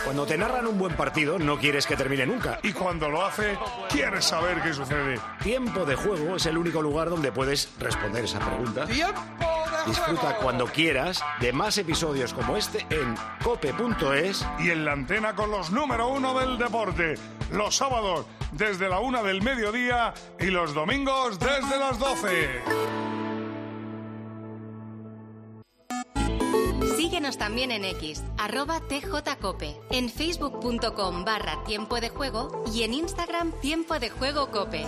Cuando te narran un buen partido, no quieres que termine nunca. Y cuando lo hace, quieres saber qué sucede. Tiempo de Juego es el único lugar donde puedes responder esa pregunta. ¡Tiempo de Disfruta juego! cuando quieras de más episodios como este en cope.es. Y en la antena con los número 1 del deporte. Los sábados desde la 1 del mediodía y los domingos desde las 12. Síguenos también en X, @tjcope, en facebook.com/tiempo de juego y en Instagram Tiempo de Juego Cope.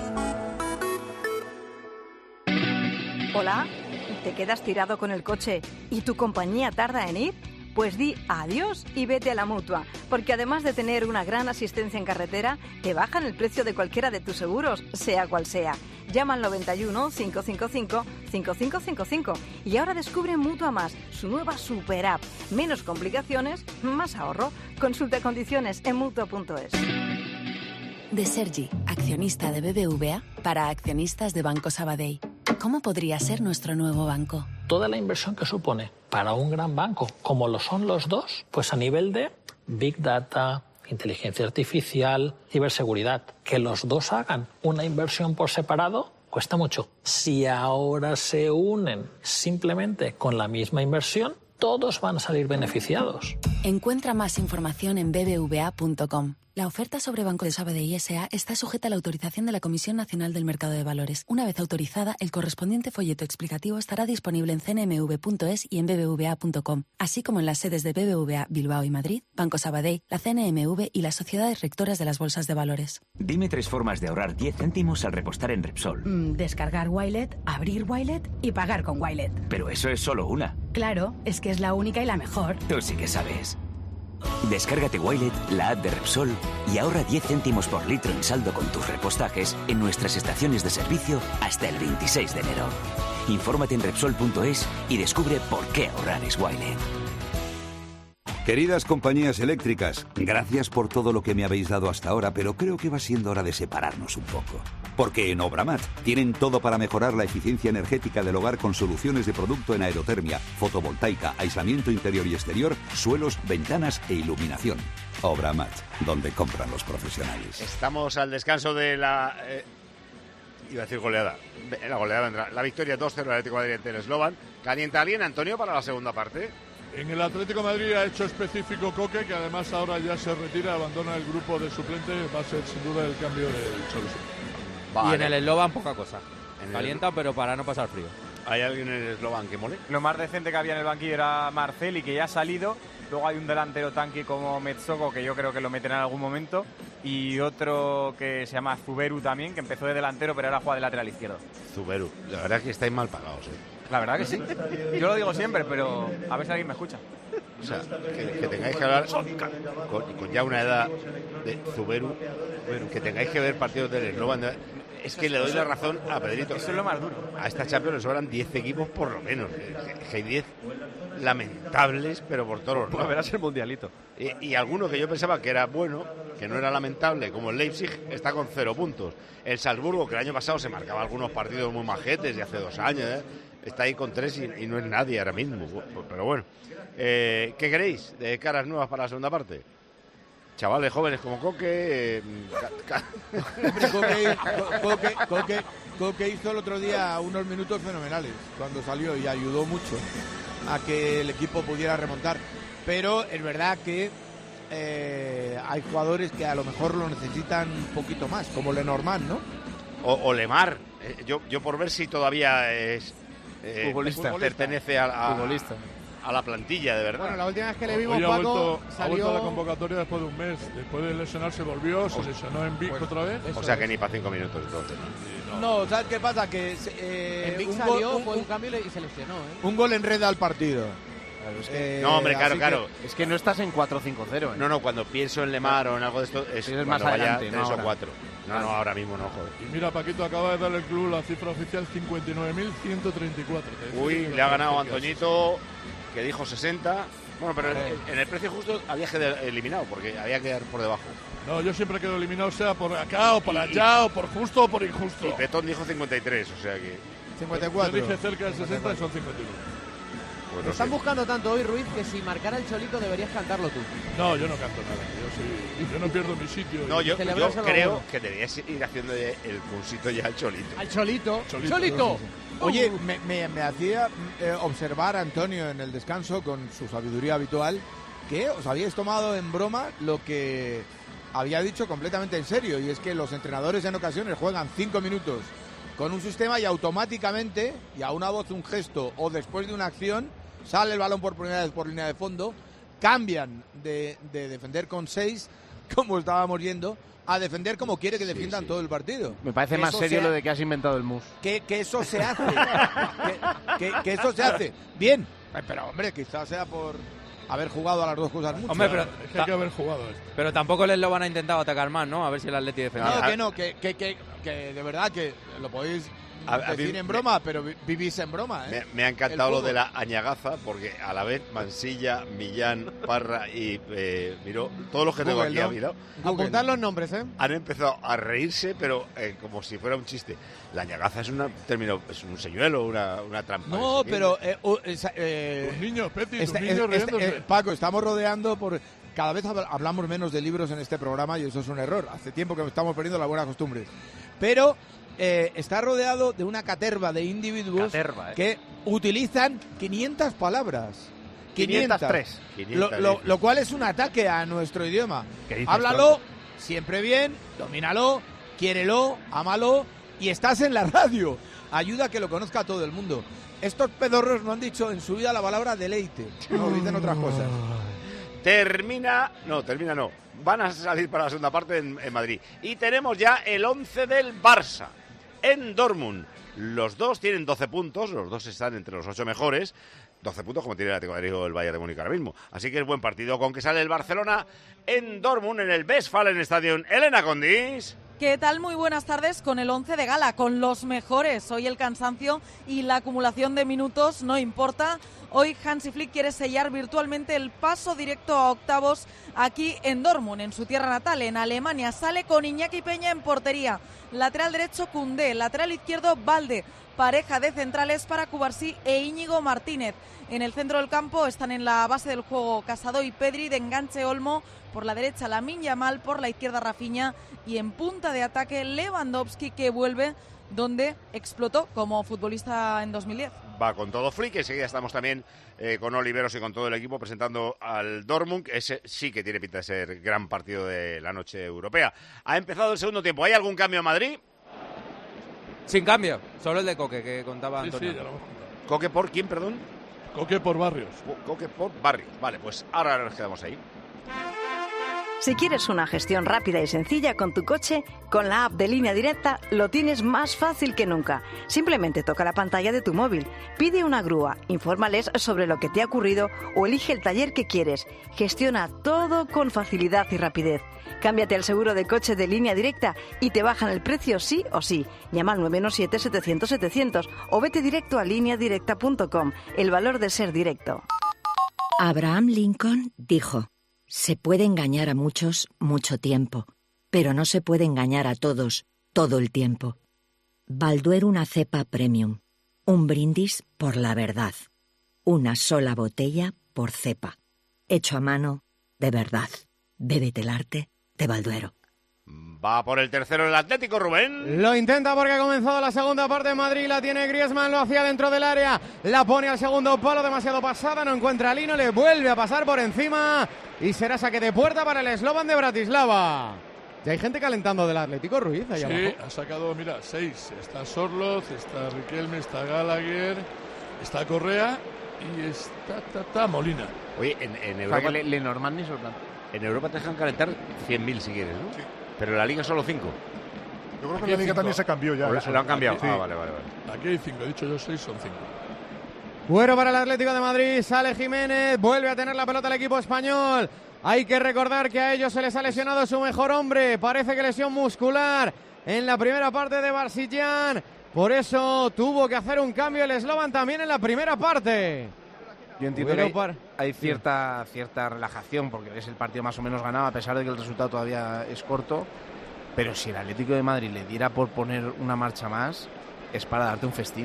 Hola, ¿te quedas tirado con el coche y tu compañía tarda en ir? Pues di adiós y vete a la Mutua, porque además de tener una gran asistencia en carretera, te bajan el precio de cualquiera de tus seguros, sea cual sea. Llama al 91 555 5555 y ahora descubre Mutua Más, su nueva super app. Menos complicaciones, más ahorro. Consulta condiciones en Mutua.es. De Sergi, accionista de BBVA, para accionistas de Banco Sabadell. ¿Cómo podría ser nuestro nuevo banco? Toda la inversión que supone para un gran banco, como lo son los dos, pues a nivel de Big Data, inteligencia artificial, ciberseguridad, que los dos hagan una inversión por separado, cuesta mucho. Si ahora se unen simplemente con la misma inversión, todos van a salir beneficiados. Encuentra más información en bbva.com. La oferta sobre Banco de Sabadell S.A. está sujeta a la autorización de la Comisión Nacional del Mercado de Valores. Una vez autorizada, el correspondiente folleto explicativo estará disponible en cnmv.es y en bbva.com, así como en las sedes de BBVA Bilbao y Madrid, Banco Sabadell, la CNMV y las sociedades rectoras de las bolsas de valores. Dime 3 formas de ahorrar 10 céntimos al repostar en Repsol. Descargar Wilet, abrir Wilet y pagar con Wilet. Pero eso es solo una. Claro, es que es la única y la mejor. Tú sí que sabes. Descárgate Wilet, la app de Repsol, y ahorra 10 céntimos por litro en saldo con tus repostajes en nuestras estaciones de servicio hasta el 26 de enero. Infórmate en Repsol.es y descubre por qué ahorrar es Wilet. Queridas compañías eléctricas, gracias por todo lo que me habéis dado hasta ahora, pero creo que va siendo hora de separarnos un poco. Porque en Obramat tienen todo para mejorar la eficiencia energética del hogar con soluciones de producto en aerotermia, fotovoltaica, aislamiento interior y exterior, suelos, ventanas e iluminación. Obramat, donde compran los profesionales. Estamos al descanso de la... iba a decir goleada. La goleada vendrá. La victoria 2-0 del Atlético de Madrid ante el Slovan. ¿Calienta alguien, Antonio, para la segunda parte? En el Atlético de Madrid ha hecho específico Coque, que además ahora ya se retira, abandona el grupo de suplentes, va a ser sin duda el cambio del Chelsea. Vale. Y en el Slovan poca cosa. Calienta, pero para no pasar frío. ¿Hay alguien en el Slovan que mole? Lo más decente que había en el banquillo era Marceli, que ya ha salido. Luego hay un delantero tanque como Metsoko, que yo creo que lo meten en algún momento. Y otro que se llama Zuberu también, que empezó de delantero, pero ahora juega de lateral izquierdo. Zuberu. La verdad es que estáis mal pagados, La verdad que sí. Yo lo digo siempre, pero a ver si alguien me escucha. O sea, que tengáis que hablar con ya una edad de Zuberu, que tengáis que ver partidos del Slovan. Es que le doy la razón a Pedrito. Eso es lo más duro. A esta Champions le sobran 10 equipos por lo menos. Hay 10 lamentables, pero por todos los lados. Verás el mundialito. Y alguno que yo pensaba que era bueno, que no era lamentable, como el Leipzig, está con 0 puntos. El Salzburgo, que el año pasado se marcaba algunos partidos muy majetes, de hace 2 años, está ahí con 3 y no es nadie ahora mismo. Pero bueno, ¿qué queréis de caras nuevas para la segunda parte? Chavales jóvenes como Coque. Coque hizo el otro día unos minutos fenomenales cuando salió y ayudó mucho a que el equipo pudiera remontar. Pero es verdad que hay jugadores que a lo mejor lo necesitan un poquito más, como Lenormand, ¿no? O Lemar. Yo por ver si todavía es futbolista. Pertenece a la plantilla, de verdad. Bueno, la última vez que le vimos, Hoy Paco, ha vuelto a la convocatoria después de un mes. Después de lesionarse volvió, se lesionó en Vic otra vez. O sea que ni para 5 minutos entonces. No, ¿sabes qué pasa? Que en Vic salió, fue un cambio y se lesionó. Un gol enreda al partido. No, hombre, claro. Es que no estás en 4-5-0. No, cuando pienso en Lemar o en algo de esto, es más adelante, 3 o 4. No, ahora mismo no, joder. Y mira, Paquito acaba de darle el club la cifra oficial 59.134. Uy, le ha ganado Antoñito, que dijo 60. Bueno, pero en el precio justo había que quedar eliminado, porque había que quedar por debajo. No, yo siempre quedo eliminado, sea por acá o por allá, o por justo o por injusto. Y Petón dijo 53, o sea que... 54. Yo dije cerca de 60 y son 51. Pues Te están buscando tanto hoy, Ruiz, que si marcara el Cholito deberías cantarlo tú. No, yo no canto nada. Yo no pierdo mi sitio. No, yo creo que deberías ir haciendo el cursito ya al Cholito. ¡Al Cholito! ¡Cholito! Oye, me hacía observar a Antonio en el descanso con su sabiduría habitual que os habíais tomado en broma lo que había dicho completamente en serio, y es que los entrenadores en ocasiones juegan 5 minutos con un sistema y automáticamente, y a una voz, un gesto o después de una acción, sale el balón por primera vez por línea de fondo, cambian de defender con 6, como estábamos viendo, a defender como quiere que defiendan todo el partido. Me parece más serio lo de que has inventado el mus. Que eso se hace. que eso se hace. Bien, pero hombre, quizás sea por haber jugado a las dos cosas mucho. Hombre, pero es que hay que haber jugado esto. Pero tampoco les lo van a intentar atacar más, ¿no? A ver si el Atleti defiende. No, que de verdad que lo podéis decir en broma, pero vivís en broma, ¿eh? Me ha encantado lo de la añagaza, porque a la vez Mansilla, Millán, Parra y Miró, todos los que tengo aquí a Miró, apuntar los nombres, ¿eh? Han empezado a reírse, pero como si fuera un chiste. La añagaza es es un señuelo, una trampa. No, pero Tus niños, Peti, tus niños riéndose. Paco, estamos rodeando por... Cada vez hablamos menos de libros en este programa y eso es un error. Hace tiempo que estamos perdiendo la buena costumbre. Pero está rodeado de una caterva de individuos que utilizan 500 palabras. 503. Lo cual es un ataque a nuestro idioma. Háblalo siempre bien, domínalo, quiérelo, ámalo y estás en la radio. Ayuda a que lo conozca todo el mundo. Estos pedorros no han dicho en su vida la palabra deleite. No, dicen otras cosas. Termina no. Van a salir para la segunda parte en Madrid. Y tenemos ya el 11 del Barça en Dortmund. Los dos tienen 12 puntos, los dos están entre los 8 mejores. 12 puntos como tiene el Atlético de Madrid o el Bayern de Múnich ahora mismo. Así que es buen partido con que sale el Barcelona en Dortmund, en el Westfalen Stadion. Elena Condis. ¿Qué tal? Muy buenas tardes con el 11 de gala, con los mejores. Hoy el cansancio y la acumulación de minutos no importa. Hoy Hansi Flick quiere sellar virtualmente el paso directo a octavos aquí en Dortmund, en su tierra natal, en Alemania. Sale con Iñaki Peña en portería. Lateral derecho Koundé, lateral izquierdo Balde. Pareja de centrales para Cubarsí e Íñigo Martínez. En el centro del campo están en la base del juego Casado y Pedri, de enganche Olmo, por la derecha Lamine Yamal, por la izquierda Rafinha y en punta de ataque Lewandowski, que vuelve donde explotó como futbolista en 2010. Va con todo Flick, enseguida estamos también con Oliveros y con todo el equipo presentando al Dortmund. Ese sí que tiene pinta de ser gran partido de la noche europea. Ha empezado el segundo tiempo. ¿Hay algún cambio en Madrid? Sin cambio, solo el de Coque que contaba Antonio. Sí, ya lo hemos contado. ¿Coque por quién, perdón? Coque por Barrios. Coque por Barrios. Vale, pues ahora nos quedamos ahí. Si quieres una gestión rápida y sencilla con tu coche, con la app de Línea Directa lo tienes más fácil que nunca. Simplemente toca la pantalla de tu móvil, pide una grúa, infórmales sobre lo que te ha ocurrido o elige el taller que quieres. Gestiona todo con facilidad y rapidez. Cámbiate al seguro de coche de Línea Directa y te bajan el precio sí o sí. Llama al 917-700-700 o vete directo a lineadirecta.com. El valor de ser directo. Abraham Lincoln dijo: se puede engañar a muchos mucho tiempo, pero no se puede engañar a todos todo el tiempo. Balduero, una cepa premium. Un brindis por la verdad. Una sola botella por cepa. Hecho a mano de verdad. Bébete el arte de Balduero. Va por el tercero el Atlético, Rubén. Lo intenta porque ha comenzado la segunda parte de Madrid. La tiene Griezmann, lo hacía dentro del área. La pone al segundo palo, demasiado pasada. No encuentra a Lino, le vuelve a pasar por encima. Y será saque de puerta para el Slovan de Bratislava. Ya hay gente calentando del Atlético, Ruiz, ahí abajo. Ha sacado, mira, 6. Está Sorloz, está Riquelme, está Gallagher, está Correa y está Molina. Oye, en Europa... O sea, que Lenormand ni Sorloz. En Europa te dejan calentar 100.000 si quieres, ¿no? Sí. Pero en la Liga solo 5. Yo creo que la Liga también se cambió ya. Lo han cambiado. Sí. Vale. Aquí hay 5, he dicho yo 6, son 5. Bueno, para el Atlético de Madrid, sale Jiménez, vuelve a tener la pelota el equipo español. Hay que recordar que a ellos se les ha lesionado su mejor hombre, parece que lesión muscular en la primera parte de Barsillán. Por eso tuvo que hacer un cambio el Slovan también en la primera parte. Yo entiendo que hay cierta relajación, porque es el partido más o menos ganado, a pesar de que el resultado todavía es corto. Pero si el Atlético de Madrid le diera por poner una marcha más, es para darte un festín.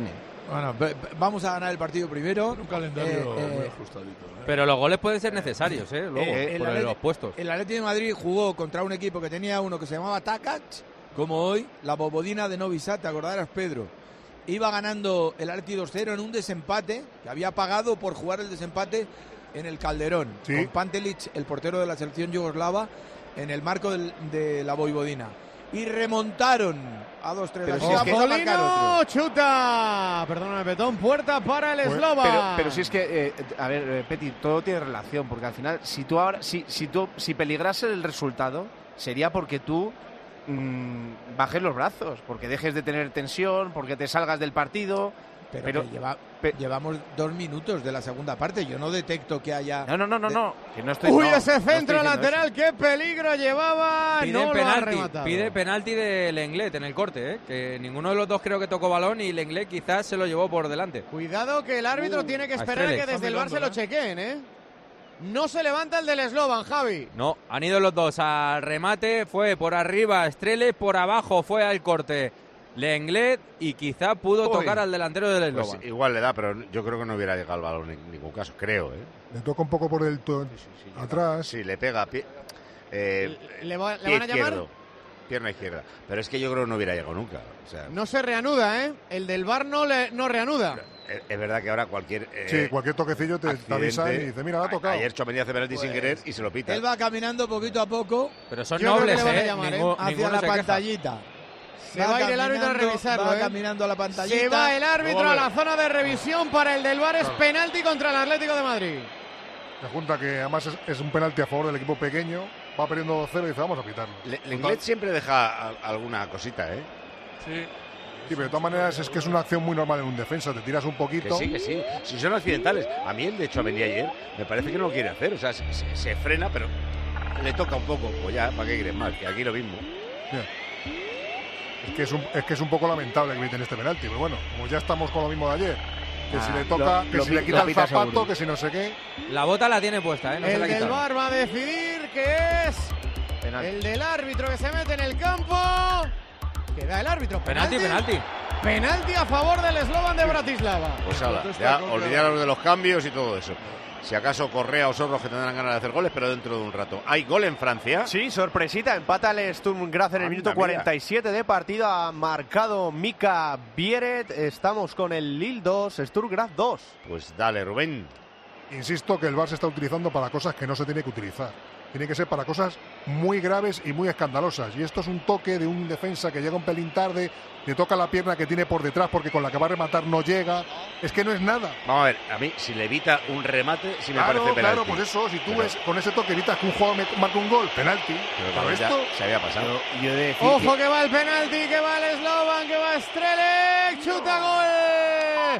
Bueno, vamos a ganar el partido primero. Un calendario muy ajustadito. Pero los goles pueden ser necesarios, luego, por los puestos. El Atlético de Madrid jugó contra un equipo que tenía uno que se llamaba Takac, como hoy, la Bobodina de Novi Sad, te acordarás, Pedro. Iba ganando el Atlético 2-0 en un desempate, que había pagado por jugar el desempate en el Calderón, con Pantelic, el portero de la selección yugoslava, en el marco de la Vojvodina. Y remontaron a 2-3. Chuta. Perdóname, Petón. Puerta para el Slovan. Pero si es que, a ver, Peti, todo tiene relación, porque al final, si peligrase el resultado, sería porque tú bajes los brazos, porque dejes de tener tensión, porque te salgas del partido. Pero llevamos 2 minutos de la segunda parte. Yo no detecto que haya... No. Que no estoy, ese centro lateral, qué peligro llevaba. Pide penalti de Lenglet en el corte, que ninguno de los dos creo que tocó balón y Lenglet quizás se lo llevó por delante. Cuidado que el árbitro tiene que esperar a que desde el bar se lo chequeen, No se levanta el del Slovan, Javi. No, han ido los dos al remate, fue por arriba Strele, por abajo fue al corte Lenglet y quizá pudo tocar al delantero del Slovan. Pues igual le da, pero yo creo que no hubiera llegado al balón en ningún caso, creo. Le toca un poco por el atrás. Sí, le pega ¿Le van a llamar? Pierna izquierda. Pero es que yo creo que no hubiera llegado nunca. O sea, no se reanuda, El del VAR no reanuda. Es verdad que ahora cualquier toquecillo te avisan y dice, mira, ha tocado. Ayer Tchouaméni hace penalti sin querer y se lo pita. Él va caminando poquito a poco. Pero son nobles, hacia la pantallita. Se va a ir el árbitro a revisarlo. Va caminando a la pantallita. Se va el árbitro a la zona de revisión para el del VAR. Es penalti contra el Atlético de Madrid. Se junta que además es un penalti a favor del equipo pequeño. Va perdiendo 2-0 y dice, vamos a pitarlo. Lenglet siempre deja alguna cosita, Sí, pero de todas maneras es que es una acción muy normal en un defensa. Te tiras un poquito. Que sí. Si son accidentales. A mí el de Tchouaméni ayer me parece que no lo quiere hacer. O sea, se frena, pero le toca un poco. Pues ya, ¿para qué quieres más? Que aquí lo mismo. Yeah. Es que es un poco lamentable que eviten este penalti. Pero bueno, como ya estamos con lo mismo de ayer. Que si le toca, si le quita el zapato, seguro. Que si no sé qué. La bota la tiene puesta, No el del VAR va a decidir que es penalti. El del árbitro que se mete en el campo. Queda el árbitro. Penalti. Penalti a favor del Slovan de Bratislava. Pues ahora, ya olvidaros de los cambios y todo eso. Si acaso Correa o Sorros que tendrán ganas de hacer goles, pero dentro de un rato. ¿Hay gol en Francia? Sí, sorpresita. Empata el Sturm Graz en el minuto 47 de partido. Ha marcado Mika Bieret. Estamos con el Lille 2, Sturm Graz 2. Pues dale, Rubén. Insisto que el VAR se está utilizando para cosas que no se tiene que utilizar. Tiene que ser para cosas muy graves y muy escandalosas. Y esto es un toque de un defensa que llega un pelín tarde, le toca la pierna que tiene por detrás porque con la que va a rematar no llega. Es que no es nada. Vamos a ver, a mí si le evita un remate, sí me parece penalti. Claro, pues eso, si tú ves con ese toque evitas que un jugador marque un gol, penalti. Pero esto se había pasado. Ojo que va el penalti, que va el Slovan, que va Strelec, chuta, gol.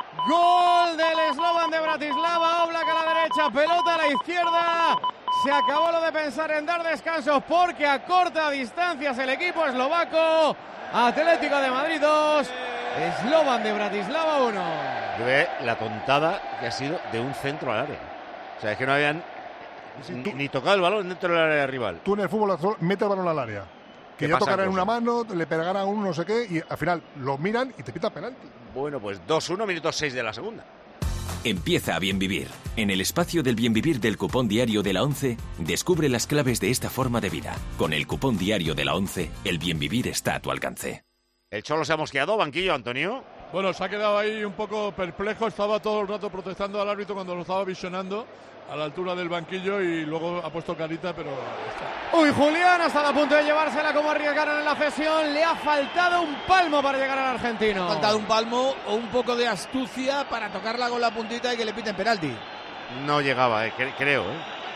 Gol del Slovan de Bratislava, Oblak a la derecha, pelota a la izquierda. Se acabó lo de pensar en dar descansos porque acorta distancias el equipo eslovaco. Atlético de Madrid 2, Slovan de Bratislava 1. Yo veo la tontada que ha sido de un centro al área. O sea, es que no habían ni tocado el balón dentro del área rival. Tú en el fútbol mete el balón al área. Que ya tocará en una mano, le pegará a uno no sé qué y al final lo miran y te pitan penalti. Bueno, pues 2-1, minuto 6 de la segunda. Empieza a bien vivir. En el espacio del bien vivir del cupón diario de la 11, descubre las claves de esta forma de vida. Con el cupón diario de la 11, el bien vivir está a tu alcance. El Cholo se ha mosqueado, banquillo, Antonio. Bueno, se ha quedado ahí un poco perplejo, estaba todo el rato protestando al árbitro cuando lo estaba visionando a la altura del banquillo y luego ha puesto carita, pero está. Uy, Julián ha estado a punto de llevársela como arriesgaron en la cesión. Le ha faltado un palmo para llegar al argentino. Le ha faltado un palmo o un poco de astucia para tocarla con la puntita y que le piten penalti. No llegaba, creo.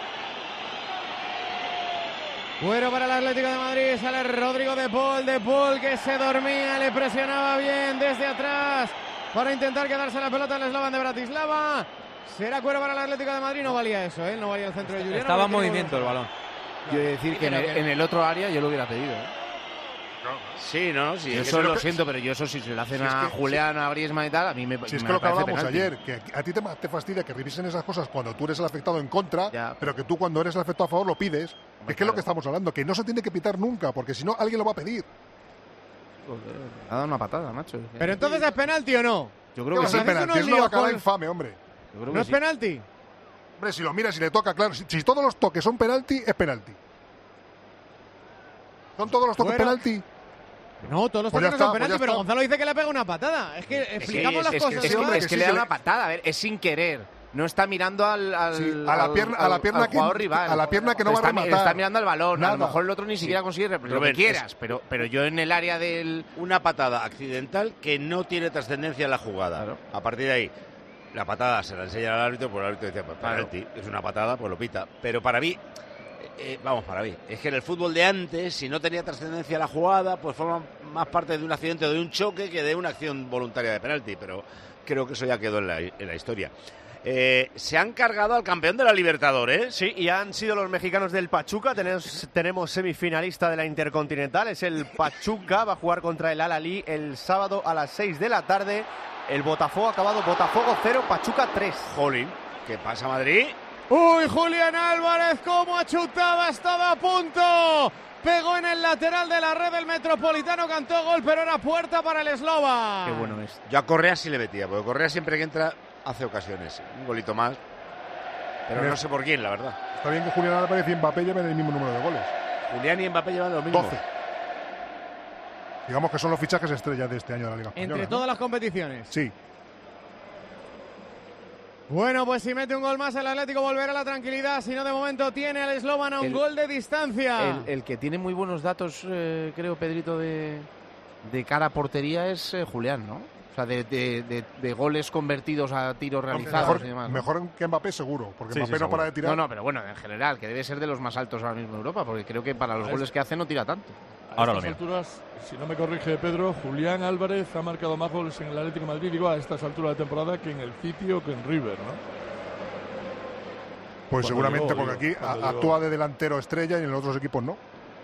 Bueno, para el Atlético de Madrid sale Rodrigo de Paul que se dormía, le presionaba bien desde atrás para intentar quedarse la pelota al Slovan de Bratislava. Será cuero para el Atlético de Madrid, no valía eso, no valía el centro de Julián. Estaba en movimiento el balón. Yo he de decir que en el otro área yo lo hubiera pedido. Sí, ¿no? Sí, yo eso lo siento, pero yo eso si se lo hacen a Julián, a Griezmann y tal, a mí me Si es me que lo que parece hablábamos penalti. ayer, que a ti te fastidia que revisen esas cosas cuando tú eres el afectado en contra, pero que tú cuando eres el afectado a favor lo pides. Es que es lo que estamos hablando, que no se tiene que pitar nunca, porque si no alguien lo va a pedir. Ha dado una patada, macho. Pero entonces es penalti o no. Yo creo que es el penalti, es una bacala infame, hombre. ¿No es penalti? Hombre, si lo miras y le toca, claro, si todos los toques son penalti, es penalti. ¿Son todos los toques penalti? No, todos los toques no son penalti, pero Gonzalo dice que le pega una patada. Es que explicamos las cosas. Es que le da una patada, a ver, es sin querer. No está mirando a la jugador rival. A la pierna que no va a rematar. Está mirando al balón. A lo mejor el otro ni siquiera consigue lo que quieras. Pero yo en el área del... Una patada accidental que no tiene trascendencia en la jugada. Claro. A partir de ahí, la patada se la enseña al árbitro, pues el árbitro dice, pues penalti, es una patada, pues lo pita. Pero para mí, es que en el fútbol de antes, si no tenía trascendencia la jugada, pues forma más parte de un accidente o de un choque que de una acción voluntaria de penalti. Pero creo que eso ya quedó en la historia. Se han cargado al campeón de la Libertadores. Sí, y han sido los mexicanos del Pachuca. Tenemos semifinalista de la Intercontinental. Es el Pachuca. Va a jugar contra el Al-Ahly el sábado a las 6 de la tarde. El Botafogo ha acabado Botafogo 0, Pachuca 3. Jolín, ¿qué pasa, Madrid? ¡Uy, Julián Álvarez! ¡Cómo ha chutado! Ha estado a punto. Pegó en el lateral de la red del Metropolitano, cantó gol, pero era puerta para el Eslovan. Qué bueno es. Yo a Correa sí le metía, porque Correa siempre que entra hace ocasiones. Un golito más. Pero no sé por quién, la verdad. Está bien que Julián Álvarez y Mbappé lleven el mismo número de goles. Julián y Mbappé llevan los mismos. 12. Digamos que son los fichajes estrellas de este año de la Liga Española. Entre todas las competiciones. Sí. Bueno, pues si mete un gol más el Atlético volverá a la tranquilidad. Si no, de momento tiene al Eslovan a un gol de distancia. El que tiene muy buenos datos, creo, Pedrito, de cara a portería es Julián, ¿no? O sea, de goles convertidos a tiros realizados y demás, ¿no? Mejor que Mbappé seguro, porque Mbappé no para de tirar. No, pero bueno, en general, que debe ser de los más altos ahora mismo en Europa, porque creo que para los goles que hace no tira tanto. A estas alturas, si no me corrige Pedro, Julián Álvarez ha marcado más goles en el Atlético de Madrid, digo, a estas alturas de temporada que en el City o que en River, ¿no? Pues seguramente, porque aquí actúa de delantero estrella y en los otros equipos no.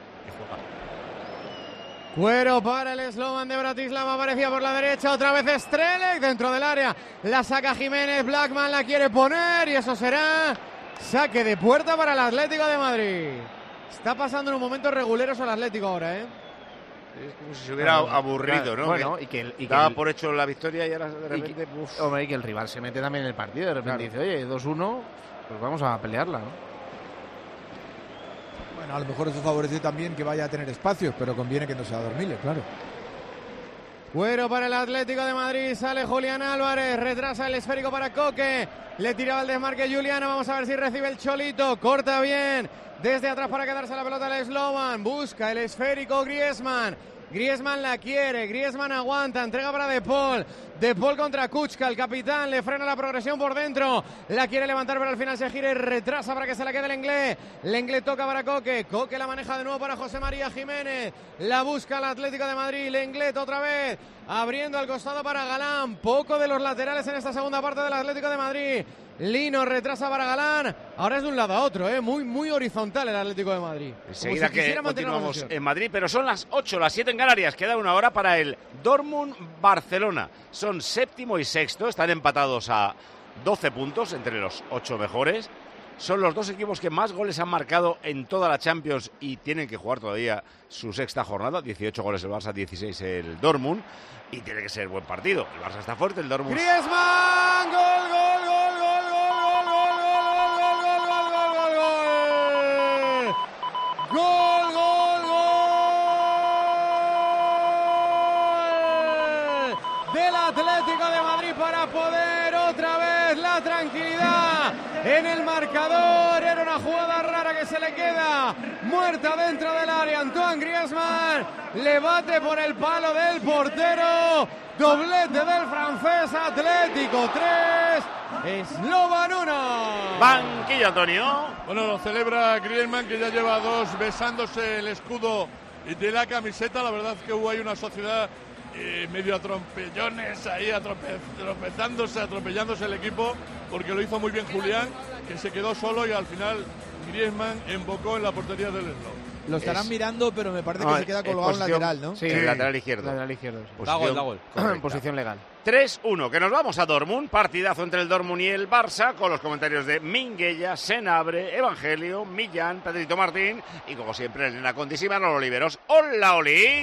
Cuero para el Eslovan de Bratislava, aparecía por la derecha, otra vez Strelec dentro del área, la saca Jiménez, Blackman la quiere poner y eso será saque de puerta para el Atlético de Madrid. Está pasando en un momento reguleros al Atlético ahora, ¿eh? Es como si se hubiera aburrido, ¿no? Bueno, y daba por hecho la victoria y ahora de repente... Hombre, y que el rival se mete también en el partido, de repente dice, oye, 2-1, pues vamos a pelearla, ¿no? Bueno, a lo mejor eso favorece también que vaya a tener espacios, pero conviene que no sea dormible, claro. Cuero para el Atlético de Madrid, sale Julián Álvarez, retrasa el esférico para Coque, le tiraba el desmarque Juliano, vamos a ver si recibe el Cholito, corta bien, desde atrás para quedarse la pelota al Slovan, busca el esférico Griezmann la quiere, Griezmann aguanta, entrega para De Paul contra Kuchka, el capitán, le frena la progresión por dentro, la quiere levantar pero al final se gira y retrasa para que se la quede Lenglet toca para Coque la maneja de nuevo para José María Jiménez, la busca el Atlético de Madrid, Lenglet otra vez, abriendo al costado para Galán, poco de los laterales en esta segunda parte del Atlético de Madrid, Lino retrasa para Galán, ahora es de un lado a otro, muy horizontal el Atlético de Madrid. Enseguida que continuamos en Madrid, pero son las 8, las 7 en Canarias, queda una hora para el Dortmund-Barcelona. Son séptimo y sexto, están empatados a 12 puntos entre los 8 mejores. Son los dos equipos que más goles han marcado en toda la Champions y tienen que jugar todavía su sexta jornada. 18 goles el Barça, 16 el Dortmund. Y tiene que ser buen partido. El Barça está fuerte, el Dortmund... ¡Griezmann! ¡Gol, gol, gol! Del Atlético de Madrid para poder otra vez la tranquilidad en el marcador. Era una jugada rara que se le queda muerta dentro del área. Antoine Griezmann le bate por el palo del portero. Doblete del francés. Atlético 3, Slovan 1. Banquillo, Antonio. Bueno, lo celebra Griezmann, que ya lleva 2 besándose el escudo de la camiseta. La verdad es que hubo ahí una sociedad medio a trompellones ahí, atropellándose el equipo, porque lo hizo muy bien Julián, que se quedó solo y al final Griezmann embocó en la portería del Slovan. Lo estarán mirando, pero me parece que se queda colgado en lateral, ¿no? Sí, lateral izquierdo. Lateral izquierdo. Da gol. Posición legal. 3-1, que nos vamos a Dortmund. Partidazo entre el Dortmund y el Barça, con los comentarios de Minguella, Senabre, Evangelio, Millán, Pedrito Martín y, como siempre, Elena Condisi, Manolo Oliveros. ¡Hola, Oli!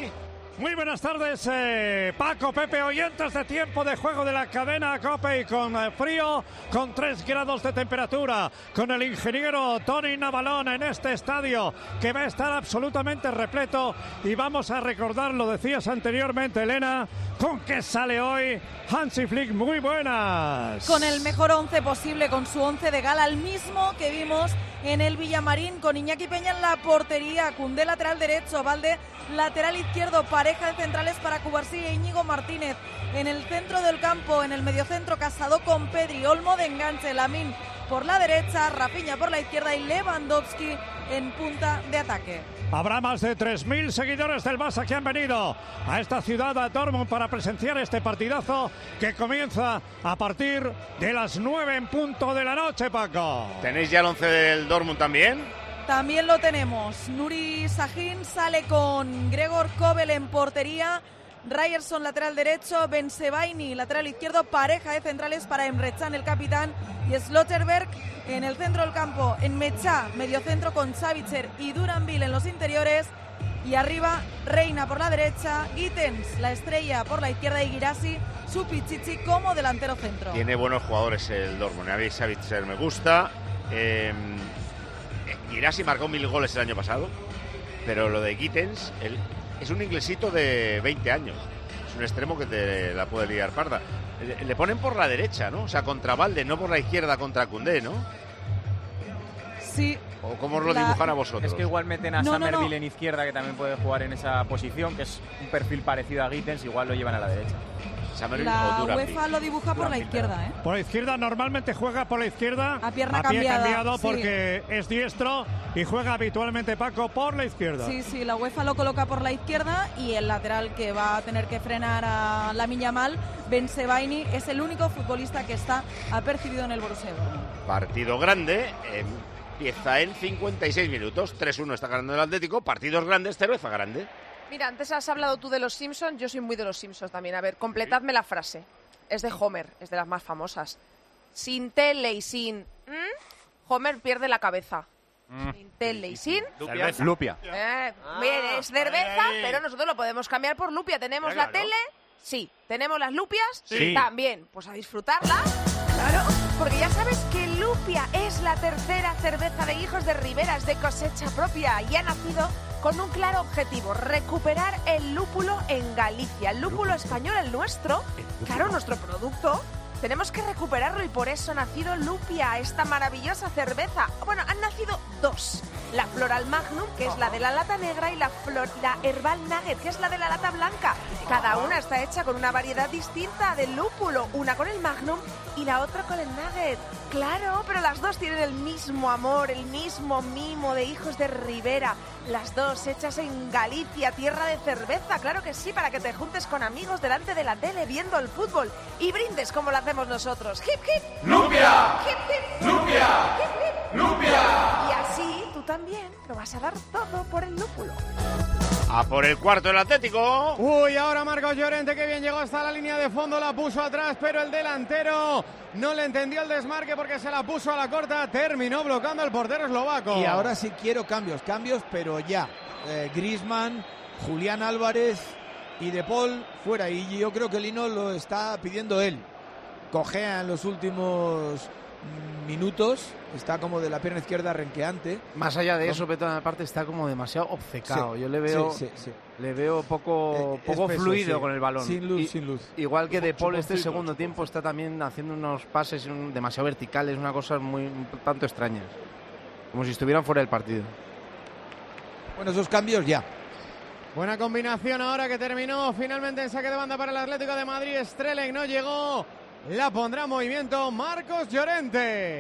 Muy buenas tardes, Paco, Pepe, oyentes de Tiempo de Juego de la cadena COPE, y con frío, con 3 grados de temperatura, con el ingeniero Tony Navalón en este estadio que va a estar absolutamente repleto, y vamos a recordar, lo decías anteriormente, Elena, con qué sale hoy Hansi Flick. Muy buenas. Con el mejor 11 posible, con su 11 de gala, el mismo que vimos en el Villamarín, con Iñaki Peña en la portería, Koundé lateral derecho, Valde lateral izquierdo, pareja de centrales para Cubarsí e Íñigo Martínez. En el centro del campo, en el mediocentro, Casado con Pedri, Olmo de enganche, Lamine por la derecha, Rafinha por la izquierda y Lewandowski en punta de ataque. Habrá más de 3.000 seguidores del Barça que han venido a esta ciudad, a Dortmund, para presenciar este partidazo que comienza a partir de las 9 en punto de la noche, Paco. ¿Tenéis ya el 11 del Dortmund también? También lo tenemos. Nuri Sahin sale con Gregor Kobel en portería, Ryerson lateral derecho, Bensebaini lateral izquierdo, pareja de centrales para Emre Can, el capitán, y Slotterberg en el centro del campo, en Mechá, mediocentro con Savitzer y Duranville en los interiores, y arriba Reina por la derecha, Gittens, la estrella, por la izquierda, y Guirassy, su Pichichi como delantero centro. Tiene buenos jugadores el Dortmund. A mí Savitzer me gusta. Guirassy marcó 1000 goles el año pasado, pero lo de Gittens, él es un inglesito de 20 años. Es un extremo que te la puede liar parda. Le ponen por la derecha, ¿no? O sea, contra Valde, no por la izquierda contra Koundé, ¿no? Sí. ¿O cómo os lo dibujan a vosotros? Es que igual meten a Summerville en izquierda, que también puede jugar en esa posición, que es un perfil parecido a Gittens, igual lo llevan a la derecha. La UEFA lo dibuja por la izquierda, ¿eh? Por la izquierda, normalmente juega por la izquierda a pierna pie cambiada, cambiado, sí. porque es diestro y juega habitualmente, Paco, por la izquierda. Sí, la UEFA lo coloca por la izquierda, y el lateral que va a tener que frenar a Lamine Yamal, Bensebaini, es el único futbolista que está apercibido en el Borussia Dortmund. Partido grande, empieza en 56 minutos, 3-1 está ganando el Atlético. Partidos grandes, cerveza grande. Mira, antes has hablado tú de los Simpsons, yo soy muy de los Simpsons también. A ver, completadme la frase. Es de Homer, es de las más famosas. Sin tele y sin... Homer pierde la cabeza. Sin tele y sin... Lupia. Bien, es cerveza, pero nosotros lo podemos cambiar por lupia. ¿Tenemos la tele? Sí. ¿Tenemos las lupias? Sí. También. Pues a disfrutarla. Claro, porque ya sabes que Lupia es la tercera cerveza de Hijos de Ribera, es de cosecha propia y ha nacido con un claro objetivo: recuperar el lúpulo en Galicia. El lúpulo español, el nuestro, claro, nuestro producto. Tenemos que recuperarlo, y por eso ha nacido Lupia, esta maravillosa cerveza. Bueno, han nacido dos. La Floral Magnum, que es la de la lata negra, y la Herbal Nugget, que es la de la lata blanca. Cada una está hecha con una variedad distinta de lúpulo. Una con el Magnum y la otra con el Nugget. Claro, pero las dos tienen el mismo amor, el mismo mimo de Hijos de Ribera. Las dos hechas en Galicia, tierra de cerveza. Claro que sí, para que te juntes con amigos delante de la tele viendo el fútbol y brindes como lo hacemos nosotros. ¡Hip, hip! ¡Lupia! ¡Hip, hip! ¡Lupia! ¡Hip, hip! ¡Lupia! Y así tú también lo vas a dar todo por el lúpulo. A por el cuarto del Atlético. Uy, ahora Marcos Llorente, que bien llegó hasta la línea de fondo, la puso atrás, pero el delantero no le entendió el desmarque porque se la puso a la corta, terminó bloqueando el portero eslovaco. Y ahora sí quiero cambios, pero ya. Griezmann, Julián Álvarez y De Paul fuera, y yo creo que Lino lo está pidiendo él. Cojea en los últimos minutos, está como de la pierna izquierda renqueante. Más allá de eso, Beto, aparte está como demasiado obcecado. Sí, yo le veo, sí. le veo poco espeso, fluido sí. con el balón. Sin luz. Igual que De Paul segundo tiempo está también haciendo unos pases demasiado verticales, una cosa un tanto extrañas. Como si estuvieran fuera del partido. Bueno, esos cambios ya. Buena combinación ahora que terminó finalmente en saque de banda para el Atlético de Madrid. Strelec no llegó. La pondrá en movimiento Marcos Llorente.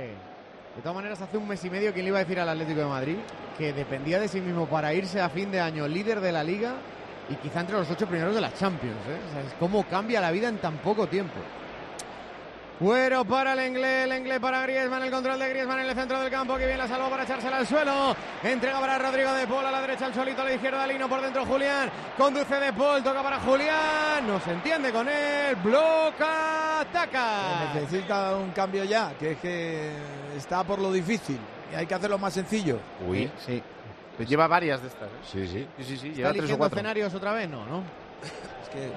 De todas maneras, hace un mes y medio, ¿quién le iba a decir al Atlético de Madrid que dependía de sí mismo para irse a fin de año líder de la Liga y quizá entre los 8 primeros de la Champions? O sea, es cómo cambia la vida en tan poco tiempo. Cuero para el inglés para Griezmann, el control de Griezmann en el centro del campo, que bien la salvó para echársela al suelo, entrega para Rodrigo De Paul, a la derecha el solito, a la izquierda Lino, por dentro Julián, conduce De Paul, toca para Julián, no se entiende con él, bloca, ataca. Necesita un cambio ya, que es que está por lo difícil y hay que hacerlo más sencillo. Uy, sí. Lleva varias de estas, ¿eh? Sí. Sí, ¿Está lleva 3 o eligiendo 4. escenarios otra vez? No. Es que...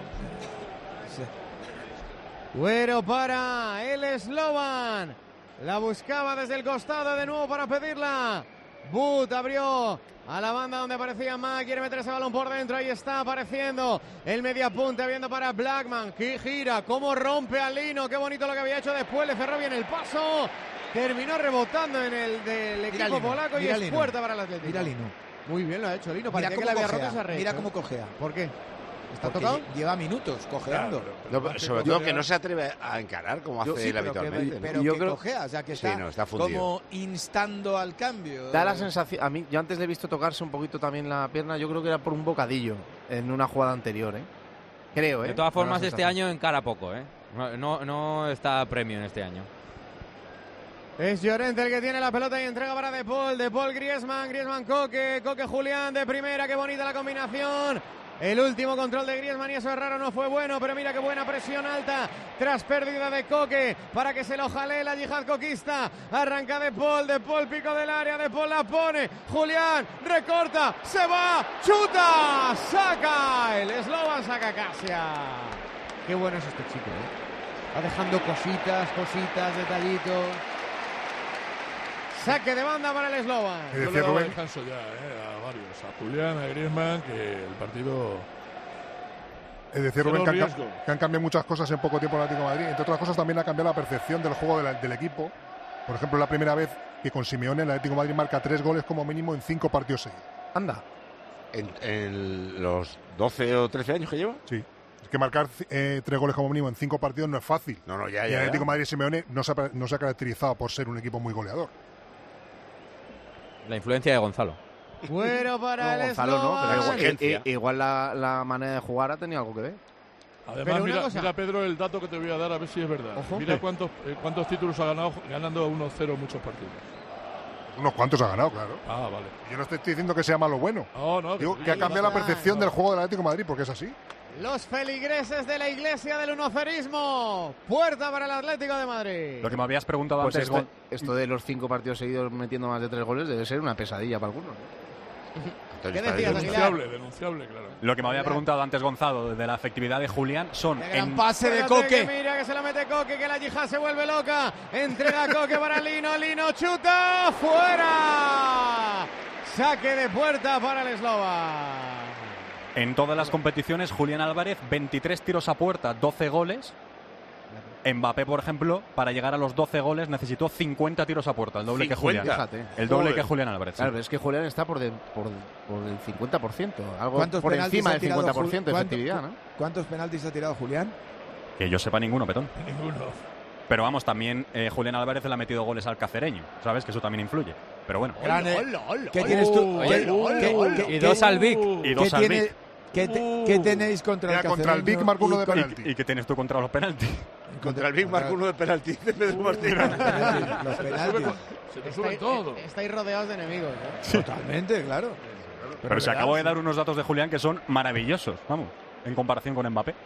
Güero para el Slovan. La buscaba desde el costado de nuevo para pedirla. But abrió a la banda donde aparecía Mac, quiere meter ese balón por dentro, ahí está apareciendo el mediapunta, viendo para Blackman, que gira, cómo rompe a Lino, qué bonito lo que había hecho después, le cerró bien el paso, terminó rebotando en el del equipo polaco y es puerta para el Atlético. Mira Lino. Muy bien lo ha hecho Lino, parecía Mira que le había cómo roto esa red. Mira cómo cojea. ¿Por qué? ¿Está Porque tocado? Lleva minutos cojeando. No, sobre todo que no se atreve a encarar como hace él habitualmente. Pero Yo que creo- cojea, o sea que Sí, está, no, está fundido. como instando al cambio. Da la sensación, a mí, yo antes le he visto tocarse un poquito también la pierna, yo creo que era por un bocadillo en una jugada anterior, ¿eh? Creo, ¿eh? De todas Da la formas, este sensación. año encara poco, ¿eh? No está premio en este año. Es Llorente el que tiene la pelota y entrega para De Paul Griezmann, Coque Julián de primera, qué bonita la combinación. El último control de Griezmann y eso es raro, no fue bueno, pero mira qué buena presión alta tras pérdida de Coque para que se lo jale la yihad coquista. Arranca De Paul pico del área, De Paul la pone, Julián recorta, se va, chuta, saca, el Slovan saca Casia. Qué bueno es este chico, ¿eh? Va dejando cositas, detallitos. Saque de banda para el Slovan. Yo le he dado descanso ya a varios, a Julián, a Griezmann, que el partido... Es decir, Cero Rubén, riesgo. que han cambiado muchas cosas en poco tiempo en el Atlético de Madrid. Entre otras cosas, también ha cambiado la percepción del juego del equipo. Por ejemplo, la primera vez que con Simeone el Atlético de Madrid marca 3 goles como mínimo en 5 partidos seguidos. Anda. ¿En los 12 o 13 años que lleva? Sí. Es que marcar 3 goles como mínimo en 5 partidos no es fácil. No, Y el Atlético de Madrid Simeone no se ha caracterizado por ser un equipo muy goleador. La influencia de Gonzalo. Bueno para el Gonzalo no, pero Slovan. igual la manera de jugar ha tenido algo que ver. Además, mira, Pedro, el dato que te voy a dar a ver si es verdad. Ojo. Mira cuántos títulos ha ganado ganando 1-0 muchos partidos. Unos cuantos ha ganado, claro. Ah, vale. Yo no te estoy diciendo que sea malo o bueno. No, Digo que ha cambiado la percepción del juego del Atlético de Madrid, porque es así. Los feligreses de la iglesia del unocerismo. Puerta para el Atlético de Madrid. Lo que me habías preguntado Pues antes... esto de los 5 partidos seguidos metiendo más de 3 goles debe ser una pesadilla para algunos. ¿Qué decías, Denunciable, claro. Lo que me había preguntado antes Gonzalo de la efectividad de Julián son... Gran pase de Espérate Coque. que mira que se la mete Coque, que la yihad se vuelve loca. Entrega Coque para Lino, Lino chuta, fuera. Saque de puerta para el Slovan. En todas las competiciones, Julián Álvarez, 23 tiros a puerta, 12 goles. Mbappé, por ejemplo, para llegar a los 12 goles necesitó 50 tiros a puerta, el doble que 50. Julián. Fíjate. El doble Joder. que Julián Álvarez. sí. Claro, pero es que Julián está por el 50%, algo ¿Cuántos por penaltis encima ha del tirado 50% de efectividad, ¿no? ¿Cuántos penaltis ha tirado Julián? Que yo sepa ninguno, Petón. Ninguno. Pero vamos, también Julián Álvarez le ha metido goles al Cacereño, ¿sabes? Que eso también influye. Pero bueno. ¿Qué tienes tú? Y 2 al Vic. Y 2 al Vic. ¿Qué tenéis contra el Cacereño? Contra el Vic marcó uno de penalti. ¿Y qué tienes tú contra los penaltis? Contra el Big marcó uno de penalti de Pedro Martín. Los penaltis. Se te sube todo. Estáis rodeados de enemigos, ¿eh? Totalmente, claro. Pero se acabo de dar unos datos de Julián que son maravillosos, vamos, en comparación con Mbappé.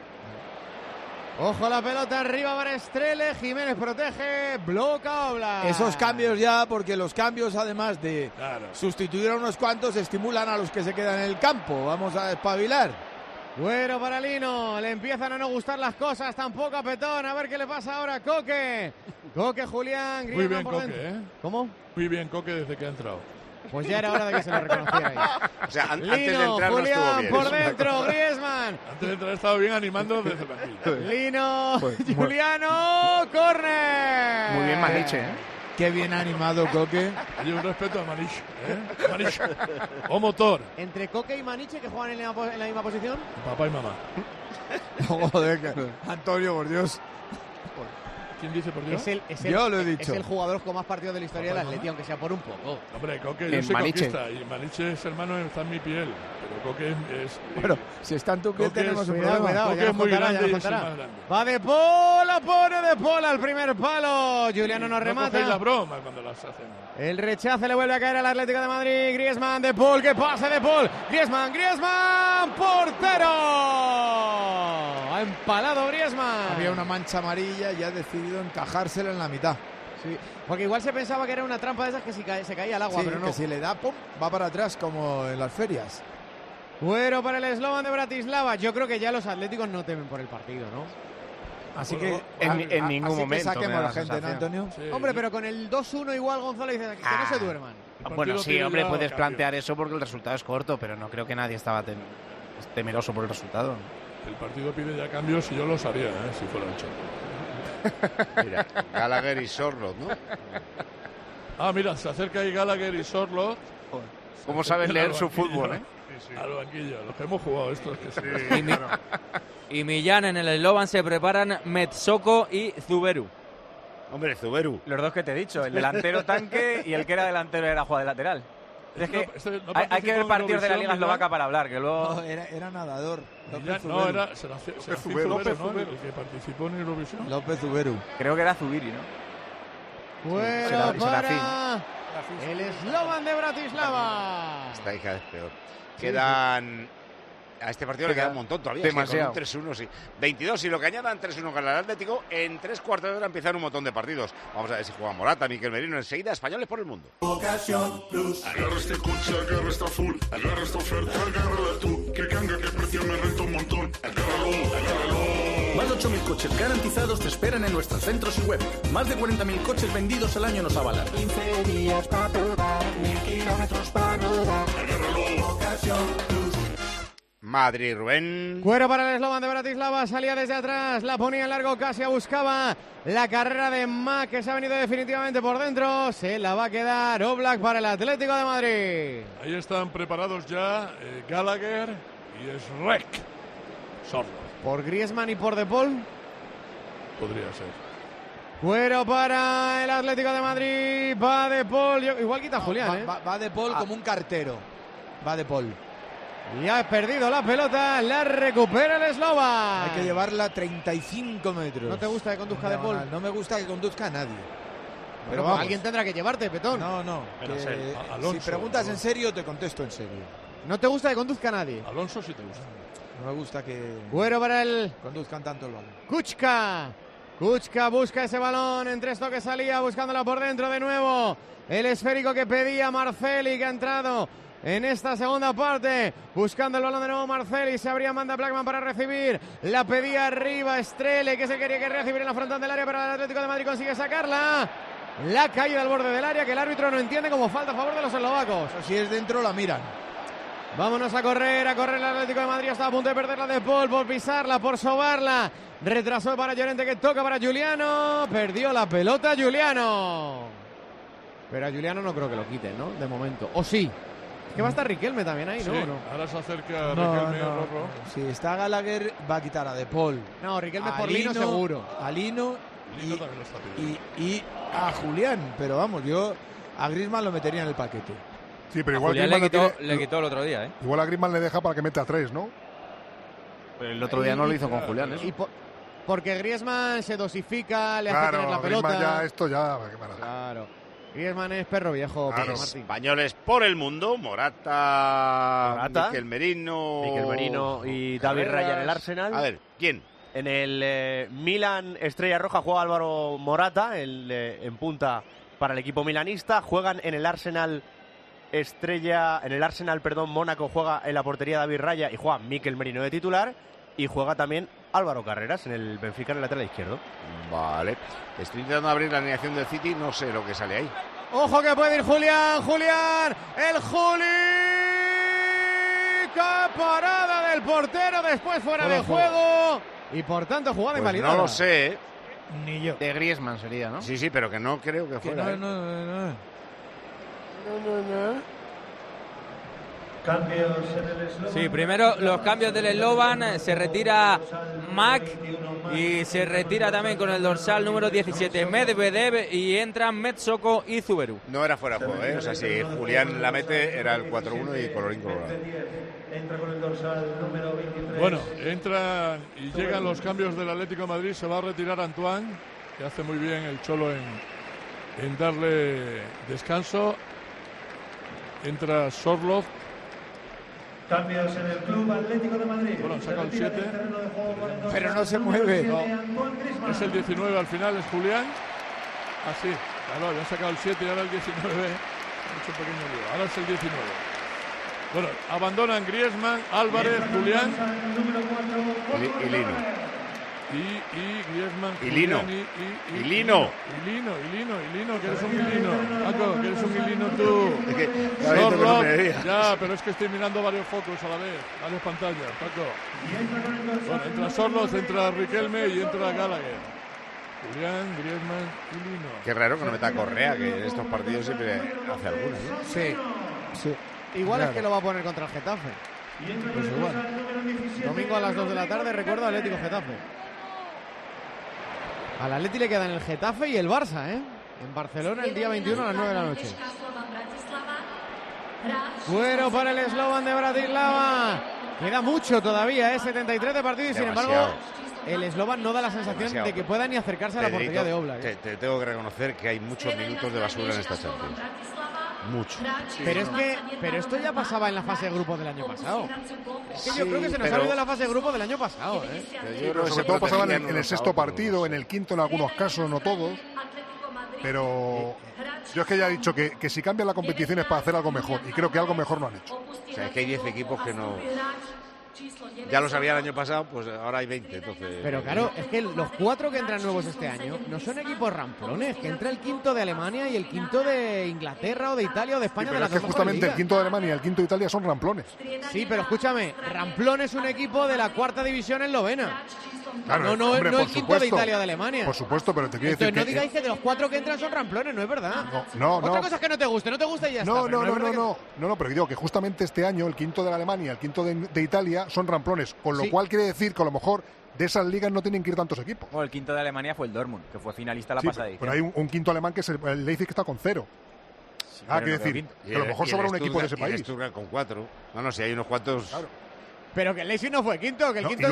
Ojo la pelota arriba para Estrele, Jiménez protege, bloca Oblak. Esos cambios ya, porque los cambios, además de Claro. sustituir a unos cuantos, estimulan a los que se quedan en el campo. Vamos a espabilar. Bueno para Lino, le empiezan a no gustar las cosas, tampoco a Petón, a ver qué le pasa ahora a Coque. Coque, Julián, Muy Griezmann bien, por Coque, dentro. ¿eh? ¿Cómo? Muy bien, Coque, desde que ha entrado. Pues ya era hora de que se lo reconocierais. O sea, antes de Lino, entrar no estuvo Julián bien. por es una dentro, cosa. Griezmann. Antes de entrar estaba bien animando desde el banquillo. Lino, Juliano, córner. Muy bien Maniche, ¿eh? Qué bien animado Coque. Hay un respeto a Maniche, ¿eh? Maniche. O motor. Entre Coque y Maniche, que juegan en la misma posición. Papá y mamá. Joder, Antonio, por Dios. ¿Quién dice por Dios? Yo lo he dicho. Es el jugador con más partidos de la historia del Atleti, aunque sea por un poco. Hombre, Coque, yo En soy Maniche. coquista y Maniche es hermano, está en mi piel. Pero Coque es... Bueno, si está en tu piel Coque tenemos es- un Cuidado, problema. cuidado, Coque ya es nos muy contará, grande ya y nos es el contará. más grande. Va de Paul, la pone de Paul al primer palo. Juliano no No cogéis la remata. broma cuando las hacen. El rechace le vuelve a caer al Atlético de Madrid. Griezmann de Paul, que pase de Paul. Griezmann, portero. Ha empalado Griezmann. Había una mancha amarilla y ha decidido encajársela en la mitad. Sí, porque igual se pensaba que era una trampa de esas que se caía al agua, Sí, pero no. que si le da, pum, va para atrás como en las ferias. Bueno, para el eslogan de Bratislava, yo creo que ya los atléticos no temen por el partido, ¿no? Así que en ningún así momento que saquemos me da a la la gente, ¿no, sensación. Antonio? Sí. Hombre, pero con el 2-1 igual Gonzalo dice que no se duerman. Bueno, sí, hombre, puedes cambio. plantear eso porque el resultado es corto, pero no creo que nadie estaba temeroso por el resultado. El partido pide ya cambios y yo los haría, si fuera el Cholo. Mira, Gallagher y Sorloth, ¿no? Ah, mira, se acerca ahí Gallagher y Sorloth. ¿Cómo saben leer su fútbol, eh? Al banquillo, los que hemos jugado estos que se... Y Millán en el Slovan se preparan Metsoko y Zuberu. Hombre, Zuberu. Los dos que te he dicho, el delantero tanque y el que era delantero era jugador de lateral. Es que hay que ver partidos de la Liga Eslovaca para hablar, que luego... No, era nadador. Ya, no, era Serafín Zuberu, ¿no? El que participó en Eurovisión. López Zuberu. Creo que era Zubiri, ¿no? Bueno, para el eslogan de Bratislava. Esta hija es peor. Quedan... A este partido le queda un montón todavía. Demasiado. Es que con un 3-1, sí. 22, y lo que añadan 3-1 con el Atlético, en 3/4 de hora empiezan un montón de partidos. Vamos a ver si juega Morata, Miquel Merino, enseguida Españoles por el Mundo. Ocasión Plus. Agarra este coche, agarra esta full, agarra esta oferta, agárrala tú. Que canga, que precio me renta un montón. Agárralo. Más de 8.000 coches garantizados te esperan en nuestros centros y web. Más de 40.000 coches vendidos al año nos avalan. 15 días para probar, 1000 kilómetros para rodar. Agárralo. Ocasión Plus. Madrid, Rubén. Cuero para el eslogan de Bratislava, salía desde atrás, la ponía en largo, Casia buscaba la carrera de Mac, que se ha venido definitivamente por dentro, se la va a quedar Oblak para el Atlético de Madrid. Ahí están preparados ya Gallagher y Srek. Sorloth. Por Griezmann y por De Paul. Podría ser. Cuero para el Atlético de Madrid, va De Paul, igual quita Julián, Va De Paul como un cartero. Va De Paul. Y ha perdido la pelota, la recupera el Eslovan. Hay que llevarla 35 metros. ¿No te gusta que conduzca De Paul? No me gusta que conduzca a nadie. Pero vamos. alguien tendrá que llevarte, Petón. No. Si preguntas en serio, te contesto en serio. ¿No te gusta que conduzca a nadie? Alonso sí te gusta. No me gusta que Cuero para el... conduzcan tanto el balón. Kuchka busca ese balón entre esto que salía, buscándola por dentro de nuevo. El esférico que pedía Marceli, que ha entrado en esta segunda parte, buscando el balón de nuevo Marceli, se abría Amanda Blackman para recibir, la pedía arriba Estrele, que se quería que recibir en la frontal del área, pero el Atlético de Madrid consigue sacarla. La caída al borde del área, que el árbitro no entiende como falta a favor de los eslovacos. Si es dentro, la miran. Vámonos a correr el Atlético de Madrid, está a punto de perderla De Paul, por pisarla, por sobarla. Retrasó para Llorente, que toca para Giuliano, perdió la pelota Giuliano. Pero a Giuliano no creo que lo quiten, ¿no? De momento. ¿O sí? Que va a estar Riquelme también ahí, sí, ¿no? Ahora se acerca Riquelme. Rorro. Si está Gallagher, va a quitar a De Paul. No, Riquelme por Lino seguro. A Lino y a Julián. Pero vamos, yo a Griezmann lo metería en el paquete. Sí, pero igual Julián le quitó el otro día, ¿eh? Igual a Griezmann le deja para que meta 3, ¿no? El otro día no lo hizo con Julián, ¿eh? Porque Griezmann se dosifica, le hace Claro, tener la pelota. Griezmann ya esto ya... Claro. Griezmann es perro viejo. Claro. Martín. Españoles por el Mundo, Morata. Miquel Merino y David Raya en el Arsenal. A ver, ¿quién? En el Milan Estrella Roja juega Álvaro Morata, en punta para el equipo milanista. Juegan en el Arsenal Mónaco juega en la portería David Raya y juega Miquel Merino de titular. Y juega también Álvaro Carreras en el Benfica en el lateral izquierdo. Vale. Estoy intentando abrir la alineación del City, no sé lo que sale ahí. Ojo que puede ir Julián, el Juli. ¡Qué parada del portero! Después fuera de juego. Y por tanto jugada invalidada. No lo sé, ¿eh? Ni yo. De Griezmann sería, ¿no? Sí, pero que no creo que fuera. No. Cambios en el Slovan. Sí, primero los cambios del Slovan. Se retira Mac y se retira también con el dorsal número 17 Medvedev y entran Metsoko y Zuberu. No era fuera de juego, ¿eh? O sea, si Julián la mete era el 4-1 y colorín colorado. Entra con el dorsal número 23. Bueno, entran y llegan los cambios del Atlético de Madrid. Se va a retirar Antoine, que hace muy bien el Cholo en darle descanso. Entra Sorloth. Cambios en el Club Atlético de Madrid. Bueno, saca el 7. Pero no se mueve. No. Es el 19 al final, es Julián. Así. Claro, habían sacado el 7 y ahora el 19. Mucho pequeño lío. Ahora es el 19. Bueno, abandonan Griezmann, Álvarez, Julián. Y Lino. Y Griezmann, y Lino. Y Lino. Y Lino, que eres un Lino. Paco, que eres un Lino tú. Es que Sorloth, ya, pero es que estoy mirando varios focos a la vez, varias pantallas, Paco. Bueno, entra Sorloth, entra Riquelme y entra Gallagher. Julián, Griezmann y Lino. Qué raro que no meta Correa, que en estos partidos siempre hace algunos, ¿no? Sí. Igual claro. Es que lo va a poner contra el Getafe. Pues igual. Domingo a las 2 de la tarde, recuerdo, Atlético Getafe. Al Atleti le quedan el Getafe y el Barça, ¿eh? En Barcelona el día 21 a las 9 de la noche. Bueno, para el Slovan de Bratislava. Queda mucho todavía, ¿eh? 73 de partido y sin embargo el Slovan no da la sensación de que pueda ni acercarse a la portería de Oblak. Te tengo que reconocer que hay muchos minutos de basura en esta Champions. Mucho. Pero esto ya pasaba en la fase de grupos del año pasado. Es que yo creo que se nos ha olvidado la fase de grupos del año pasado, ¿eh? Yo creo que sobre todo pasaba en el sexto partido, en el quinto en algunos casos, no todos. Pero yo es que ya he dicho que si cambian la competición es para hacer algo mejor. Y creo que algo mejor no han hecho. O sea, es que hay 10 equipos que no... Ya lo sabía el año pasado, pues ahora hay 20, entonces... Pero claro, es que los 4 que entran nuevos este año no son equipos ramplones, que entra el quinto de Alemania y el quinto de Inglaterra o de Italia o de España. Sí, pero es que justamente el quinto de Alemania y el quinto de Italia son ramplones. Sí, pero escúchame, ramplón es un equipo de la 4ª división eslovena. Claro, no hombre, el quinto supuesto, de Italia o de Alemania. Por supuesto, pero te quiero decir que... no digáis que de los 4 que entran son ramplones, no es verdad. No. Otra cosa es que no te guste y ya está. No, pero digo que justamente este año el quinto de Alemania y el quinto de Italia son ramplones, con lo cual quiere decir que a lo mejor de esas ligas no tienen que ir tantos equipos. Bueno, el quinto de Alemania fue el Dortmund, que fue finalista la pasada edición. Pero hay un quinto alemán que es el Leipzig, que está con 0. Sí, quiere decir que a lo mejor sobra un equipo de ese país. El Stuttgart con 4. No, si hay unos cuantos... Claro. Pero que el Leipzig no fue quinto, que el quinto...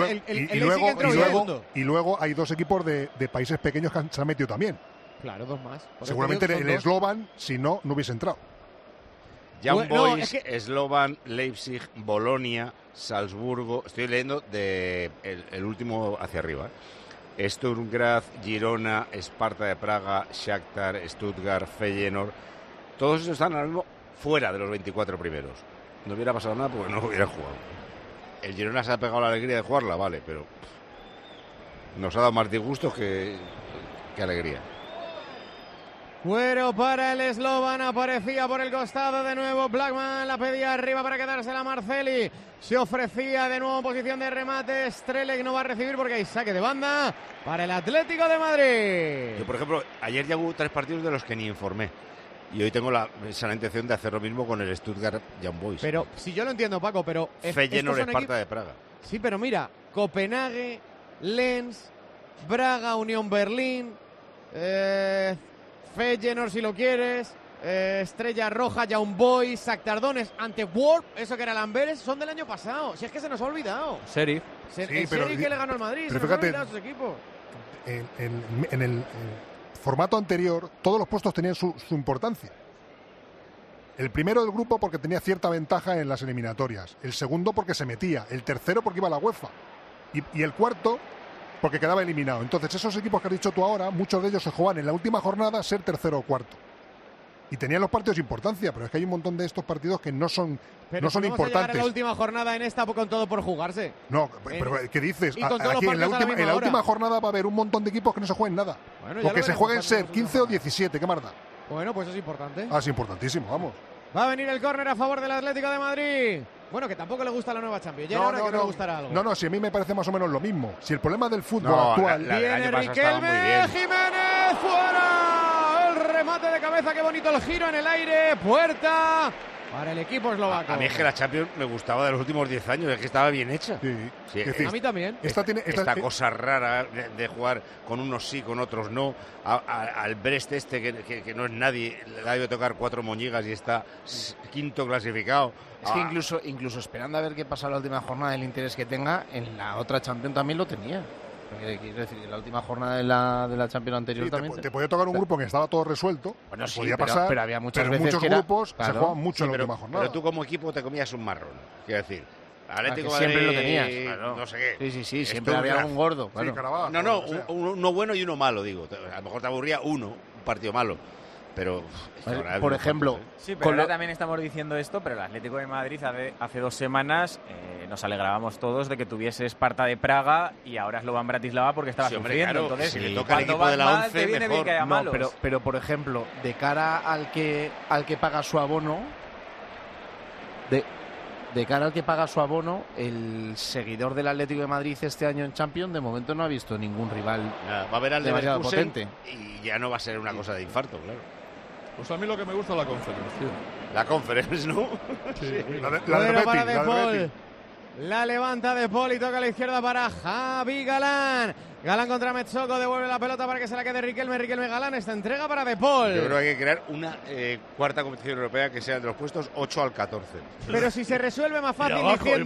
Y luego hay 2 equipos de países pequeños que se han metido también. Claro, 2 más. Seguramente el Slovan, si no hubiese entrado. Young Boys, Slovan, Leipzig, Bolonia, Salzburgo. Estoy leyendo de el último hacia arriba. Sturm Graz, Girona, Sparta de Praga, Shakhtar, Stuttgart, Feyenoord. Todos esos están ahora mismo fuera de los 24 primeros. No hubiera pasado nada porque no hubieran jugado. El Girona se ha pegado la alegría de jugarla, vale, pero nos ha dado más disgustos que alegría. Cuero para el Slovan, aparecía por el costado de nuevo Blackman, la pedía arriba para quedársela Marceli, se ofrecía de nuevo en posición de remate, Strelec no va a recibir porque hay saque de banda para el Atlético de Madrid. Yo, por ejemplo, ayer ya hubo 3 partidos de los que ni informé. Y hoy tengo la intención de hacer lo mismo con el Stuttgart Young Boys. Pero, si yo lo entiendo, Paco, pero... Feyenoord, Esparta de Praga. Sí, pero mira, Copenhague, Lens, Braga, Unión Berlín, Feyenoord si lo quieres, Estrella Roja, Young Boys, Shakhtar Donetsk, ante Wolf, eso que era Lamberes, son del año pasado. Si es que se nos ha olvidado. Sheriff. El Sheriff que le ganó al Madrid, pero se fíjate, nos ha olvidado sus equipos. En el formato anterior, todos los puestos tenían su importancia. El primero del grupo porque tenía cierta ventaja en las eliminatorias. El segundo porque se metía. El tercero porque iba a la UEFA. Y el cuarto porque quedaba eliminado. Entonces, esos equipos que has dicho tú ahora, muchos de ellos se juegan en la última jornada ser tercero o cuarto. Y tenían los partidos importancia, pero es que hay un montón de estos partidos que no son importantes. A la última jornada en esta con todo por jugarse. No, pero ¿qué dices? Aquí en la última jornada va a haber un montón de equipos que no se jueguen nada. Bueno, porque se jueguen ser 15 o 17, ¿qué más da? Bueno, pues es importante. Es importantísimo, vamos. Va a venir el córner a favor del Atlético de Madrid. Bueno, que tampoco le gusta la nueva Champions. Ya ahora que no le gustará algo. No, si a mí me parece más o menos lo mismo. Si el problema del fútbol actual... Viene Riquelme, Jiménez, fuera. El remate de cabeza, qué bonito el giro en el aire. Puerta para el equipo eslovaco. A mí es que la Champions me gustaba de los últimos 10 años, es que estaba bien hecha. Sí. A mí también. Esta cosa rara de jugar con unos sí, con otros no. Al Brest que no es nadie, le ha de tocar 4 moñigas y está quinto clasificado. Es que incluso esperando a ver qué pasa la última jornada, el interés que tenga, en la otra Champions también lo tenía. Quiero decir, en la última jornada de la Champions anterior también. Te podía tocar un grupo en que estaba todo resuelto. Bueno, sí, podía pasar, pero había muchas veces muchos que grupos se juegan mucho en la última jornada. Pero tú como equipo te comías un marrón. Quiero decir, Atlético Madrid, siempre lo tenías. No sé qué. Sí, siempre había un gordo. Claro. Uno bueno y uno malo, digo. A lo mejor te aburría un partido malo. pero por ejemplo, sí, pero ahora también estamos diciendo esto, pero el Atlético de Madrid hace 2 semanas nos alegrábamos todos de que tuviese Sparta de Praga y ahora Slovan Bratislava porque estaba sufriendo. Claro, entonces, si le toca al equipo vas de la mal, 11, te viene bien que haya malos. pero por ejemplo, de cara al que paga su abono, de cara al que paga su abono, el seguidor del Atlético de Madrid este año en Champions de momento no ha visto ningún rival. Nada, va a ver al demasiado Leverkusen potente. y ya no va a ser una cosa de infarto, claro. Pues a mí lo que me gusta es la conferencia. La Conference, ¿no? Sí. Bueno, para De Paul. La levanta De Paul y toca a la izquierda para Javi Galán. Galán contra Metsoko, devuelve la pelota para que se la quede Riquelme. Riquelme Galán, esta entrega para De Paul. Yo creo que hay que crear una cuarta competición europea que sea de los puestos 8 al 14. Pero si se resuelve más fácil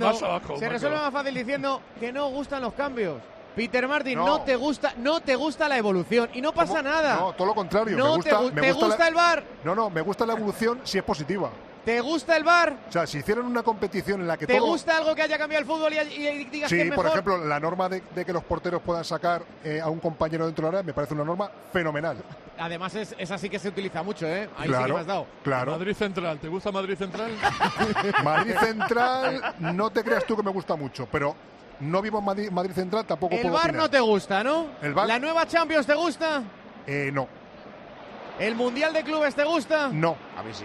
diciendo que no gustan los cambios. Peter Martin, no te gusta la evolución y no pasa nada. No, todo lo contrario. ¿Te gusta el VAR? No, me gusta la evolución si es positiva. ¿Te gusta el VAR? O sea, si hicieran una competición en la que ¿Te gusta algo que haya cambiado el fútbol y digas que es mejor? Sí, por ejemplo, la norma de que los porteros puedan sacar a un compañero dentro del área me parece una norma fenomenal. Además, es así que se utiliza mucho, ¿eh? Ahí claro, sí que me has dado. Claro. Madrid Central, ¿te gusta Madrid Central? Madrid Central, no te creas tú que me gusta mucho, pero no vivo en Madrid Central, tampoco puedo opinar. El VAR no te gusta, ¿no? ¿El VAR? ¿La nueva Champions te gusta? No. ¿El Mundial de Clubes te gusta? No. A mí sí.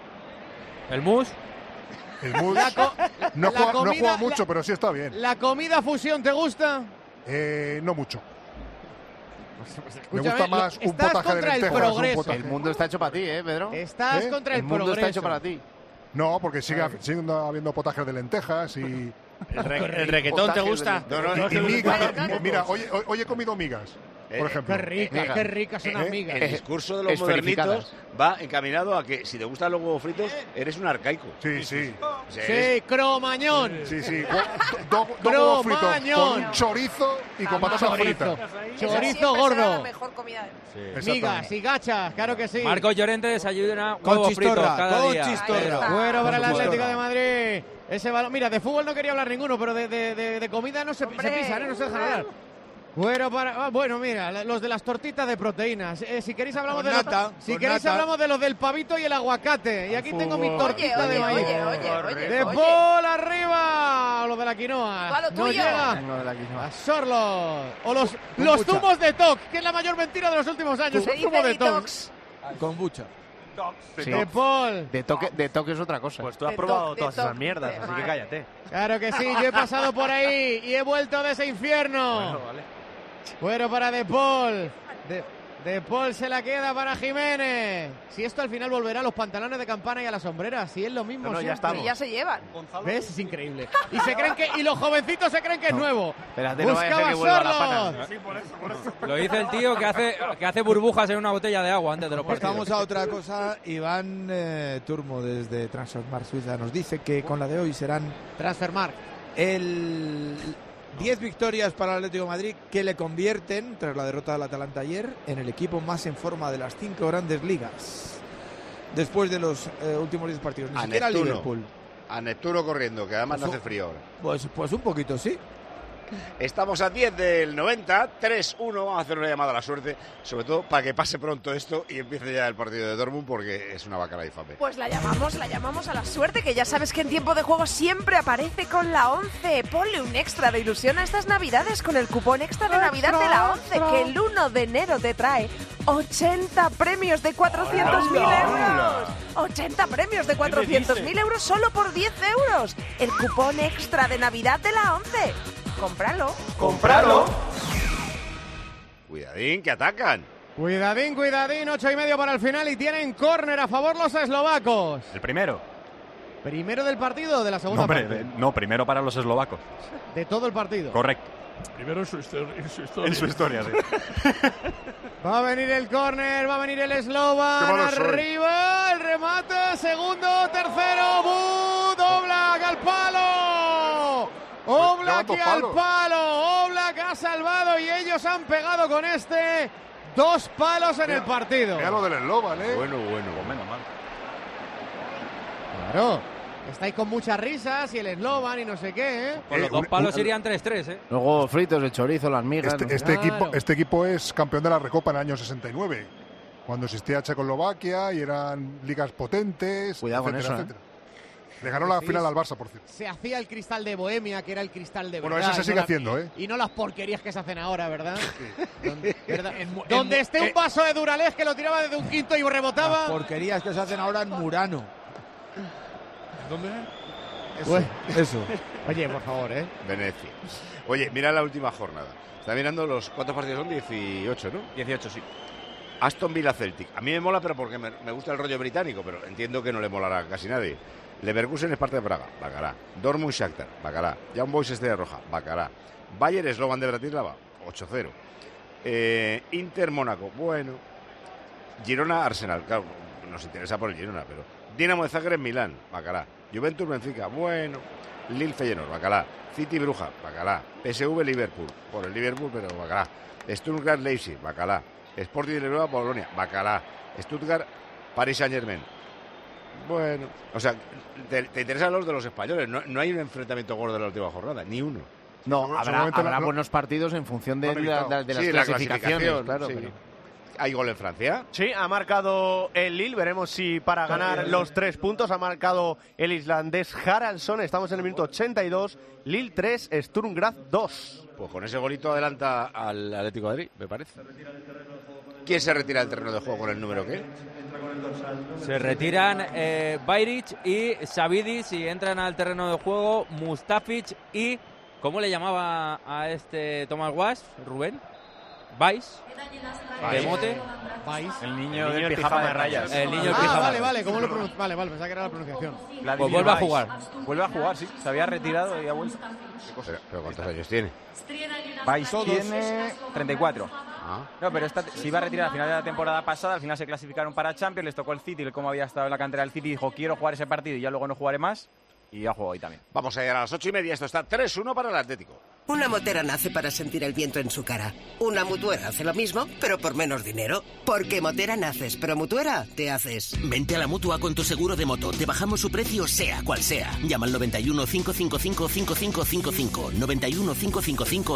¿El MUS? El MUS no juega mucho, pero sí está bien. ¿La comida fusión te gusta? No mucho. Escúchame, me gusta más un potaje de lentejas. El mundo está hecho para ti, Pedro. Estás contra el mundo progreso. está hecho para ti. No, porque sigue habiendo potajes de lentejas y... ¿El reggaetón te gusta? Y migas. Mira, hoy he comido migas, por ejemplo. Qué ricas son las migas. El discurso de los modernitos va encaminado a que si te gustan los huevos fritos, eres un arcaico. Sí. Cromañón. Sí. Dos huevos fritos con chorizo y con patatas fritas. Chorizo gordo. La mejor comida. Migas y gachas, claro que sí. Marcos Llorente desayuna huevos fritos cada día. Bueno, para el Atlético de Madrid. Ese balón, mira, de fútbol no quería hablar ninguno, pero de comida no se pisan, no se dejan hablar. Bueno, mira, los de las tortitas de proteínas. Si queréis hablamos hablamos de los del pavito y el aguacate. Y aquí tengo mi tortita de maíz. De Paul arriba. O los de la quinoa. No llega. A Sorlos. O los zumos de Toc, que es la mayor mentira de los últimos años. El zumo de Toc. Con bucha. Sí. De Paul. De toque es otra cosa. Pues tú has probado todas esas mierdas, así que cállate. Claro que sí, yo he pasado por ahí y he vuelto de ese infierno. Bueno, para De Paul. De Paul se la queda para Jiménez. Si esto al final volverá a los pantalones de campana y a las sombreras, si es lo mismo. No, ya estamos. Y ya se llevan. ¿Ves? Es increíble. Y los jovencitos se creen que es nuevo. Espérate, no vaya a ser que vuelva a la pana. Sí, por eso. Lo dice el tío que hace burbujas en una botella de agua antes de los partidos. Vamos a otra cosa. Iván Turmo desde Transfermarkt Suiza nos dice que con la de hoy serán Transfermarkt. 10 victorias para el Atlético de Madrid que le convierten, tras la derrota del Atalanta ayer, en el equipo más en forma de las 5 grandes ligas. Después de los últimos 10 partidos. Ni siquiera Liverpool. A Neptuno corriendo, que además no hace frío ahora. Pues un poquito, sí. Estamos a 10 del 90, 3-1, vamos a hacer una llamada a la suerte, sobre todo para que pase pronto esto y empiece ya el partido de Dortmund porque es una bacala infame. Pues la llamamos a la suerte, que ya sabes que en tiempo de juego siempre aparece con la 11. Ponle un extra de ilusión a estas navidades con el cupón extra de Navidad de la 11, que el 1 de enero te trae 80 premios de 400.000 euros. 80 premios de 400.000 euros solo por 10 euros. El cupón extra de Navidad de la 11. ¡Cómpralo! Cuidadín, que atacan. Cuidadín, 8:30 para el final y tienen córner a favor los eslovacos. El primero. ¿Primero del partido o de la segunda parte? No, primero para los eslovacos. De todo el partido. Correcto. Primero en su historia. En su historia, sí. Va a venir el córner, va a venir el Slovan. Arriba, el remate, segundo, tercero, Oblak al palo. Oblak al palo, Oblak ha salvado y ellos han pegado con 2 palos en el partido. Mira lo del Slovan, Bueno. Menos mal. Claro, estáis con muchas risas y el Slovan y no sé qué, Con los 2 palos irían 3-3, Los huevos fritos, el chorizo, las migas. Este equipo es campeón de la Recopa en el año 69. cuando existía Checoslovaquia y eran ligas potentes, Cuidado con etcétera, eso, etcétera. Le ganó la final al Barça, por cierto. Se hacía el cristal de Bohemia, que era el cristal de verdad. Bueno, ese se sigue haciendo, ¿eh? Y no las porquerías que se hacen ahora, ¿verdad? Donde esté un vaso de Duralex que lo tiraba desde un quinto y rebotaba. Las porquerías que se hacen ahora en Murano. ¿Dónde? Eso. Oye, por favor, ¿eh? Venecia. Oye, mira la última jornada. Está mirando ¿cuántos partidos son? 18, ¿no? 18, sí. Aston Villa Celtic. A mí me mola, pero porque me gusta el rollo británico, pero entiendo que no le molará a casi nadie. Leverkusen es parte de Praga, Bacará. Dortmund Shakhtar, Bacará. Young Boys Estrella Roja, Bacará. Bayern Slovan de Bratislava, 8-0. Inter Mónaco, bueno. Girona Arsenal, claro, nos interesa por el Girona, pero Dinamo de Zagreb Milán, Bacará. Juventus Benfica, bueno. Lille Feyenoord, Bacará. City Bruja, Bacará. PSV Liverpool, por el Liverpool, pero Bacará. Stuttgart Leipzig, Bacará. Sporting de Lisboa Bolonia, Bacará. Stuttgart Paris Saint-Germain. Bueno, o sea, te interesan los de los españoles. No hay un enfrentamiento gordo de la última jornada, ni uno. No, habrá buenos partidos en función de las clasificaciones, claro. Sí. Pero... ¿Hay gol en Francia? Sí, ha marcado el Lille. Veremos si para ganar los 3 puntos ha marcado el islandés Haraldsson. Estamos en el minuto 82. Lille 3, Sturm Graz 2. Pues con ese golito adelanta al Atlético de Madrid, me parece. ¿Quién se retira del terreno de juego con el número qué? Se retiran Bajrić y Savidis y entran al terreno de juego Mustafic y... ¿Cómo le llamaba a este Tomás Guas, Rubén? ¿Vais? ¿De mote? ¿Vais? El niño del pijama de rayas. El niño del pijama. Vale, ¿cómo lo pronuncias? Vale, pensaba que era la pronunciación. Pues vuelve a jugar. Vuelve a jugar, sí. Se había retirado y ha vuelto. ¿Pero cuántos años tiene? Vais tiene 34. No, pero se iba a retirar al final de la temporada pasada, al final se clasificaron para Champions, les tocó el City, como había estado en la cantera del City, dijo quiero jugar ese partido y ya luego no jugaré más, y ya juego hoy también. Vamos a llegar a las 8:30, esto está 3-1 para el Atlético. Una motera nace para sentir el viento en su cara. Una mutuera hace lo mismo, pero por menos dinero. Porque motera naces, pero mutuera te haces. Vente a la Mutua con tu seguro de moto. Te bajamos su precio sea cual sea. Llama al 91 555 5555. 91 555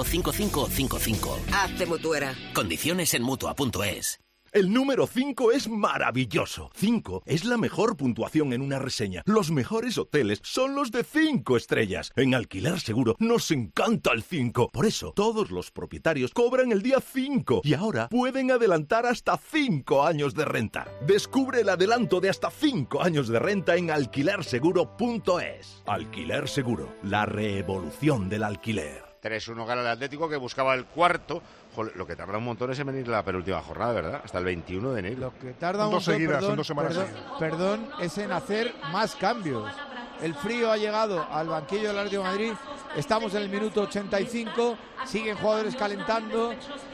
5555. Hazte mutuera. Condiciones en Mutua.es. El número 5 es maravilloso. 5 es la mejor puntuación en una reseña. Los mejores hoteles son los de 5 estrellas. En Alquiler Seguro nos encanta el 5. Por eso, todos los propietarios cobran el día 5 y ahora pueden adelantar hasta 5 años de renta. Descubre el adelanto de hasta 5 años de renta en alquilerseguro.es. Alquiler Seguro, la revolución del alquiler. 3-1 gana el Atlético, que buscaba el cuarto. Joder, lo que tarda un montón es en venir la penúltima jornada, ¿verdad? Hasta el 21 de enero. Lo que tarda un montón, son 2 semanas seguidas. Perdón, es en hacer más cambios. El frío ha llegado al banquillo del Atlético de Madrid. Estamos en el minuto 85. Siguen jugadores calentando.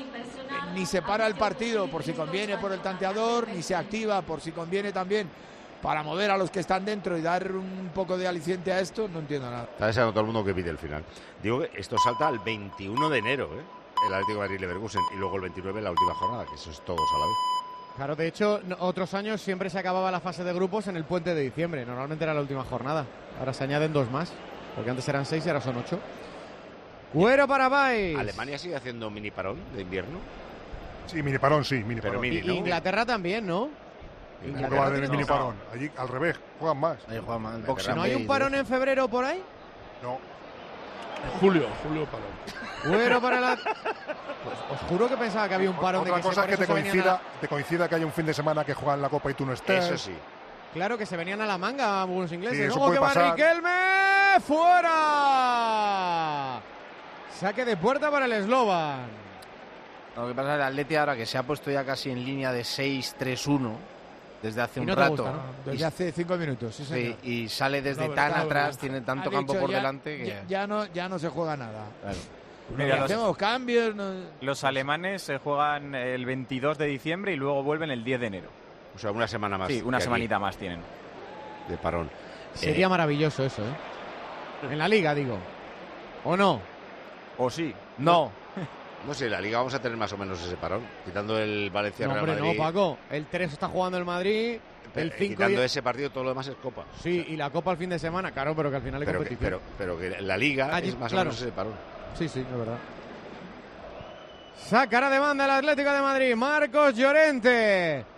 Ni se para el partido por si conviene por el tanteador, ni se activa por si conviene también para mover a los que están dentro y dar un poco de aliciente a esto. No entiendo nada. Está deseando todo el mundo que pide el final. Digo que esto salta al 21 de enero, ¿eh? El Atlético de Madrid Leverkusen, y luego el 29 en la última jornada, que eso es todos a la vez. Claro, de hecho, otros años siempre se acababa la fase de grupos en el puente de diciembre. Normalmente era la última jornada. Ahora se añaden 2 más, porque antes eran 6 y ahora son 8. Güero para Bajrić. ¿Alemania sigue haciendo mini parón de invierno? Sí, mini parón, sí, mini parón. Mini, ¿no? Inglaterra también, ¿no? ¿Cómo va de mini parón? Allí al revés, juegan más. Ahí juegan más. ¿No hay un parón en febrero por ahí? No. Julio parón. Bueno, para la... Pues os juro que pensaba que había un parón. Otra cosa es que te coincida que hay un fin de semana que juegan la Copa y tú no estés. Eso sí. Claro, que se venían a la manga algunos ingleses. Sí, eso ¡Ojo, puede que pasar! va Riquelme! ¡Fuera! Saque de puerta para el Slovan. Lo que pasa es que el Atleti ahora que se ha puesto ya casi en línea de 6-3-1 desde hace un rato. Gusta, ¿no? Desde hace 5 minutos, sí, señor. Sí, y sale desde tan atrás, tiene tanto campo por delante que... Ya no se juega nada. Claro. Mira, hacemos cambios. Los alemanes se juegan el 22 de diciembre y luego vuelven el 10 de enero. O sea, una semana más. Sí, una semanita más tienen. De parón. Sería maravilloso eso, ¿eh? En la Liga, digo. ¿O no? ¿O sí? No. No sé, la Liga vamos a tener más o menos ese parón. Quitando el Valencia-Real Madrid. Madrid. No, Paco. El 3 está jugando el Madrid. El 5 quitando ese partido, todo lo demás es Copa. Sí, y la Copa al fin de semana, claro, pero que al final hay competición. Pero que la Liga es más o menos ese parón. Sí, es verdad. Sacará de banda el Atlético de Madrid. Marcos Llorente.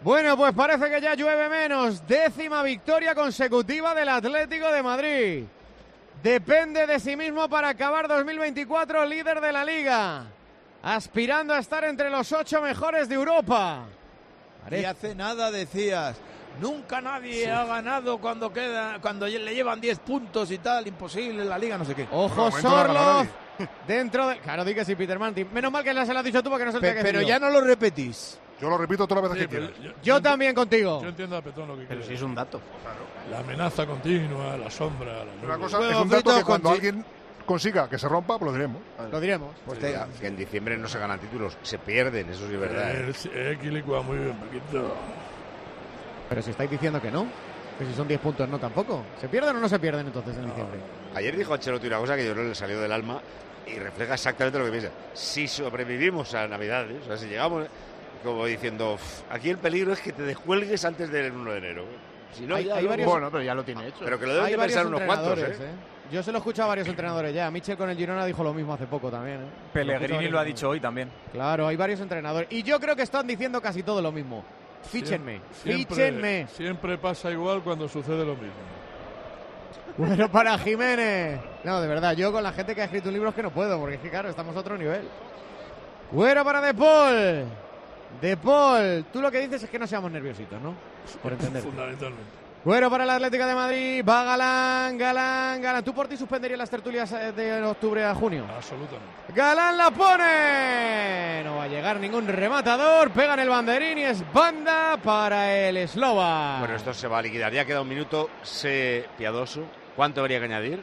Bueno, pues parece que ya llueve menos. 10ª victoria consecutiva del Atlético de Madrid. Depende de sí mismo para acabar 2024 líder de la Liga, aspirando a estar entre los 8 mejores de Europa. Y hace nada decías, nunca nadie ha ganado cuando le llevan 10 puntos y tal, imposible en la Liga, no sé qué. Ojo, Sorloz, dentro de... Claro, di que sí, Peter Martin. Menos mal que se lo has dicho tú porque no sé el que Pero ya no lo repetís. Yo lo repito todas las veces que quieras. Yo también contigo. Yo entiendo a Petón lo que quiere. Pero si es un dato. La amenaza continua, la sombra. Una cosa es un dato que cuando alguien consiga que se rompa, pues lo diremos. Lo diremos. Pues que en diciembre no se ganan títulos, se pierden, eso sí es verdad. Equilicua muy bien, poquito. Pero si estáis diciendo que no, que si son 10 puntos no tampoco. ¿Se pierden o no se pierden entonces en diciembre? Ayer dijo Ancelotti una cosa que yo creo que le salió del alma y refleja exactamente lo que piensa. Si sobrevivimos a Navidades, o sea, si llegamos, como diciendo, aquí el peligro es que te descuelgues antes del 1 de enero. Si no, hay varios... Bueno, pero ya lo tiene hecho. Pero que lo deben de pensar unos cuantos, ¿eh? Yo se lo he escuchado a varios entrenadores ya. Michel con el Girona dijo lo mismo hace poco también, ¿eh? Pellegrini lo ha dicho hoy también. Claro, hay varios entrenadores. Y yo creo que están diciendo casi todo lo mismo. Fíchenme, fíchenme. Siempre pasa igual cuando sucede lo mismo. Bueno, para Jiménez. No, de verdad, yo con la gente que ha escrito un libro es que no puedo, porque es que claro, estamos a otro nivel. Bueno, para De Paul. De Paul, tú lo que dices es que no seamos nerviositos, ¿no? Por entender. Fundamentalmente. Bueno, para el Atlético de Madrid, va Galán. ¿Tú por ti suspenderías las tertulias de octubre a junio? Absolutamente. Galán la pone. No va a llegar ningún rematador. Pega en el banderín y es banda para el eslovaco. Bueno, esto se va a liquidar. Ya queda un minuto. Sé piadoso. ¿Cuánto habría que añadir?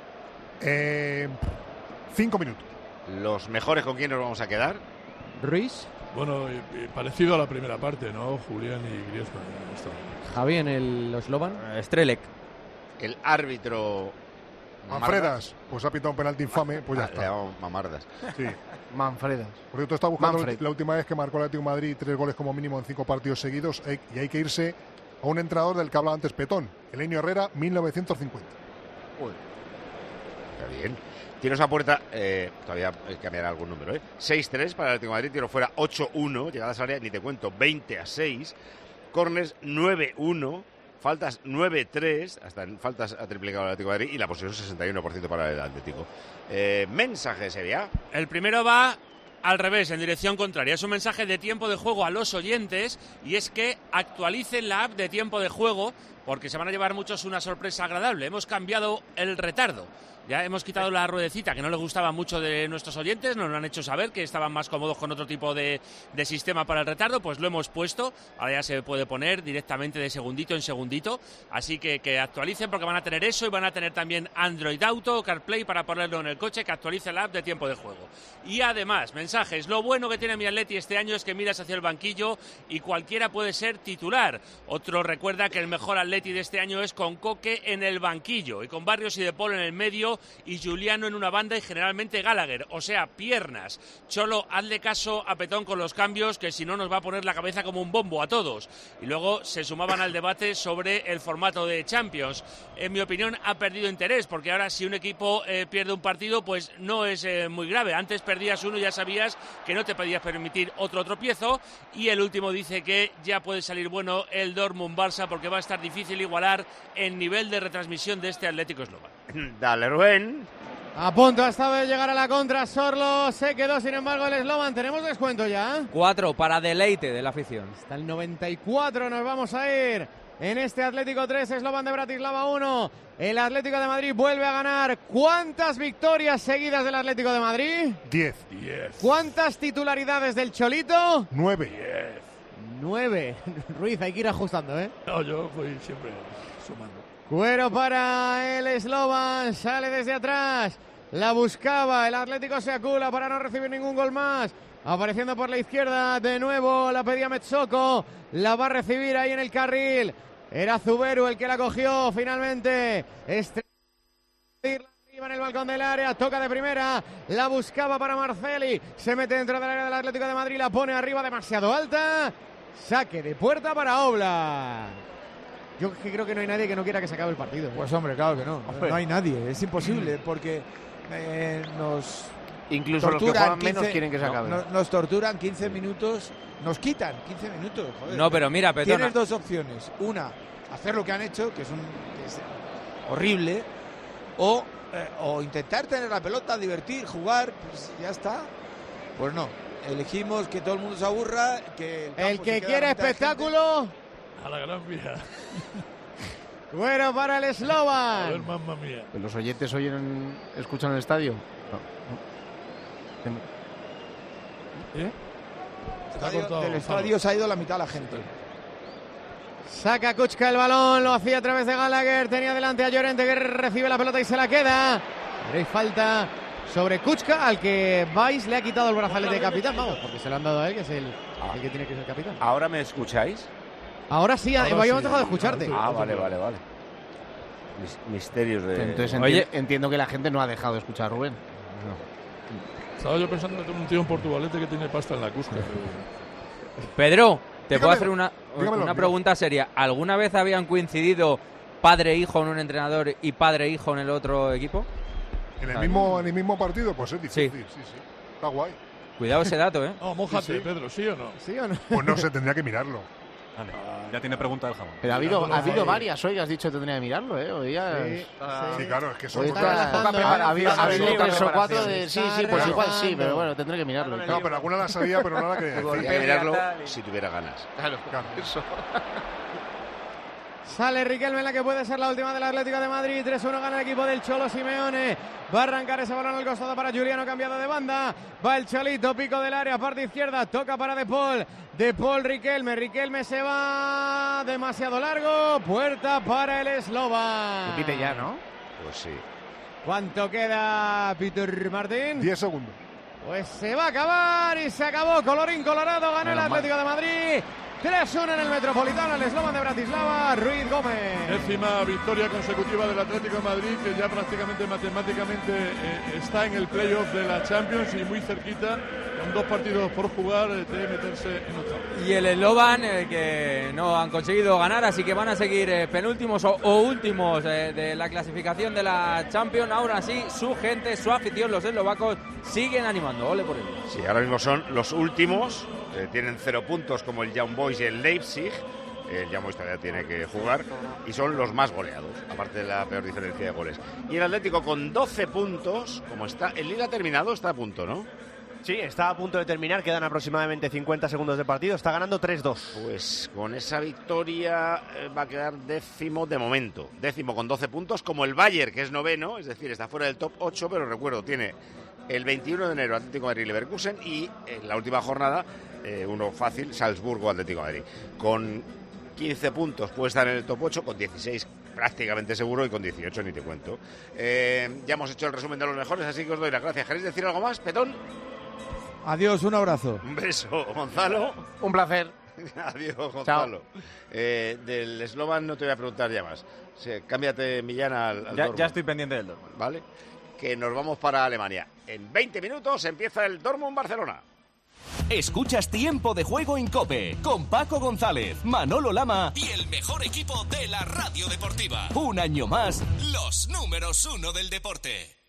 5 minutos. ¿Los mejores con quién nos vamos a quedar? Ruiz. Bueno, parecido a la primera parte, ¿no? Julián y Griezmann. Javi en el Slovan. Strelec. El árbitro... Manfredas. Pues ha pitado un penalti infame, pues ya está. Le llamamos Mamardas. Sí. Manfredas. Porque tú estás buscando la última vez que marcó el Atlético de Madrid 3 goles como mínimo en 5 partidos seguidos y hay que irse a un entrenador del que hablaba antes Petón, Elenio Herrera, 1950. Uy. Está bien. Tiros a puerta, todavía cambiará algún número, 6-3 para el Atlético de Madrid, tiro fuera 8-1, llegadas al área, ni te cuento, 20-6, córners 9-1, faltas 9-3, hasta en faltas ha triplicado el Atlético de Madrid y la posesión 61% para el Atlético. Mensaje, Sevilla. El primero va al revés, en dirección contraria. Es un mensaje de tiempo de juego a los oyentes y es que actualicen la app de tiempo de juego porque se van a llevar muchos una sorpresa agradable. Hemos cambiado el retardo. Ya hemos quitado la ruedecita que no les gustaba mucho de nuestros oyentes, nos lo han hecho saber que estaban más cómodos con otro tipo de sistema para el retardo, pues lo hemos puesto, ahora ya se puede poner directamente de segundito en segundito, así que actualicen porque van a tener eso y van a tener también Android Auto, CarPlay para ponerlo en el coche, que actualice la app de tiempo de juego. Y además, mensajes, lo bueno que tiene mi Atleti este año es que miras hacia el banquillo y cualquiera puede ser titular. Otro recuerda que el mejor Atleti de este año es con Coque en el banquillo y con Barrios y De Paul en el medio y Juliano en una banda y generalmente Gallagher, o sea, piernas. Cholo, hazle caso a Petón con los cambios, que si no nos va a poner la cabeza como un bombo a todos. Y luego se sumaban al debate sobre el formato de Champions. En mi opinión ha perdido interés, porque ahora si un equipo pierde un partido, pues no es muy grave. Antes perdías uno y ya sabías que no te podías permitir otro tropiezo. Y el último dice que ya puede salir bueno el Dortmund-Barça, porque va a estar difícil igualar el nivel de retransmisión de este Atlético esloveno. Dale, Rubén. A punto ha estado de llegar a la contra Sorlo, se quedó sin embargo el Slovan. ¿Tenemos descuento ya? 4 para deleite de la afición. Hasta el 94 nos vamos a ir en este Atlético 3, Slovan de Bratislava 1. El Atlético de Madrid vuelve a ganar. ¿Cuántas victorias seguidas del Atlético de Madrid? 10. ¿Cuántas titularidades del Cholito? 9. 9. Ruiz, hay que ir ajustando, ¿eh? No, yo voy siempre sumando. Cuero para el Slovan, sale desde atrás, la buscaba, el Atlético se acula para no recibir ningún gol más, apareciendo por la izquierda de nuevo, la pedía Metsoko, la va a recibir ahí en el carril, era Zuberu el que la cogió finalmente, arriba en el balcón del área, toca de primera, la buscaba para Marceli, se mete dentro del área del Atlético de Madrid, la pone arriba demasiado alta, saque de puerta para Oblak. Yo creo que no hay nadie que no quiera que se acabe el partido. Pues hombre, claro que no. No hay nadie, es imposible, porque Incluso los que juegan menos quieren que se acabe. Nos torturan 15 minutos, nos quitan 15 minutos. Joder. No, pero mira, Petona. Tienes dos opciones. Una, hacer lo que han hecho, que es horrible, o intentar tener la pelota, divertir, jugar, pues ya está. Pues no, elegimos que todo el mundo se aburra, que el que quiere espectáculo a la gran vía. Bueno, para el Slovan. A ver, mamma mía. ¿Los oyentes escuchan el estadio? No. Del estadio se ha ido la mitad de la gente. Saca Kučka el balón, lo hacía a través de Gallagher, tenía delante a Llorente que recibe la pelota y se la queda. Pero hay falta sobre Kučka, al que Weiss le ha quitado el brazalete de capitán, vamos, porque se lo han dado a él, que es el que tiene que ser capitán. ¿Ahora me escucháis? Ahora sí, habíamos dejado de escucharte. Vale. Misterios de... Entonces entiendo que la gente no ha dejado de escuchar a Rubén. No. Estaba yo pensando en un tío en Portugalete que tiene pasta en la Cusca. Pedro, te puedo hacer una pregunta seria. ¿Alguna vez habían coincidido padre e hijo en un entrenador y padre e hijo en el otro equipo? ¿En el mismo partido? Pues es difícil, sí. Está guay. Cuidado ese dato, ¿eh? No, mójate, sí. Pedro, ¿sí o no? ¿Sí o no? Pues no sé, tendría que mirarlo. Vale, ya tiene pregunta del jamón. Pero ha habido varias hoy, has dicho que tendría que mirarlo, ¿eh? Hoy ya... Sí, claro, es que son... Ha habido 3 o 4 de... Sí, pues igual sí, pero bueno, tendré que mirarlo. No, pero alguna la sabía, pero nada que... Tendría que mirarlo si tuviera ganas. Claro. Eso. Sale Riquelme en la que puede ser la última del Atlético de Madrid. 3-1 gana el equipo del Cholo Simeone. Va a arrancar ese balón al costado para Juliano, cambiado de banda. Va el Cholito, pico del área, parte izquierda. Toca para De Paul. De Paul, Riquelme. Riquelme se va demasiado largo. Puerta para el Slovan. Que pite ya, ¿no? Pues sí. ¿Cuánto queda, Peter Martín? 10 segundos. Pues se va a acabar y se acabó. Colorín colorado, ganó el Atlético de Madrid. 3-1 en el Metropolitano, el Slovan de Bratislava, Ruiz Gómez. 10ª victoria consecutiva del Atlético de Madrid, que ya prácticamente matemáticamente está en el playoff de la Champions y muy cerquita, con 2 partidos por jugar, de meterse en octavos. Y el Slovan, que no han conseguido ganar, así que van a seguir penúltimos o últimos de la clasificación de la Champions. Ahora sí, su gente, su afición, los eslovacos, siguen animando. Ole por ellos. Sí, ahora mismo son los últimos. Tienen 0 puntos como el Young Boys y el Leipzig. El Young Boys todavía tiene que jugar y son los más goleados, aparte de la peor diferencia de goles. Y el Atlético con 12 puntos, como está, el Lille ha terminado, está a punto, ¿no? Sí, está a punto de terminar, quedan aproximadamente 50 segundos de partido, está ganando 3-2. Pues con esa victoria va a quedar 10º de momento, 10º con 12 puntos, como el Bayern, que es 9º, es decir, está fuera del top 8, pero recuerdo, tiene el 21 de enero Atlético de Madrid-Leverkusen y en la última jornada, uno fácil, Salzburgo-Atlético de Madrid. Con 15 puntos puede estar en el top 8, con 16 prácticamente seguro y con 18 ni te cuento. Ya hemos hecho el resumen de los mejores, así que os doy las gracias. ¿Queréis decir algo más, Petón? Adiós, un abrazo. Un beso, Gonzalo. Un placer. Adiós, Gonzalo. Del Slovan no te voy a preguntar ya más. Cámbiate, Millán, al ya estoy pendiente del Dortmund. ¿Vale? Que nos vamos para Alemania. En 20 minutos empieza el Dortmund-Barcelona. Escuchas Tiempo de Juego en COPE con Paco González, Manolo Lama y el mejor equipo de la radio deportiva. Un año más, los números 1 del deporte.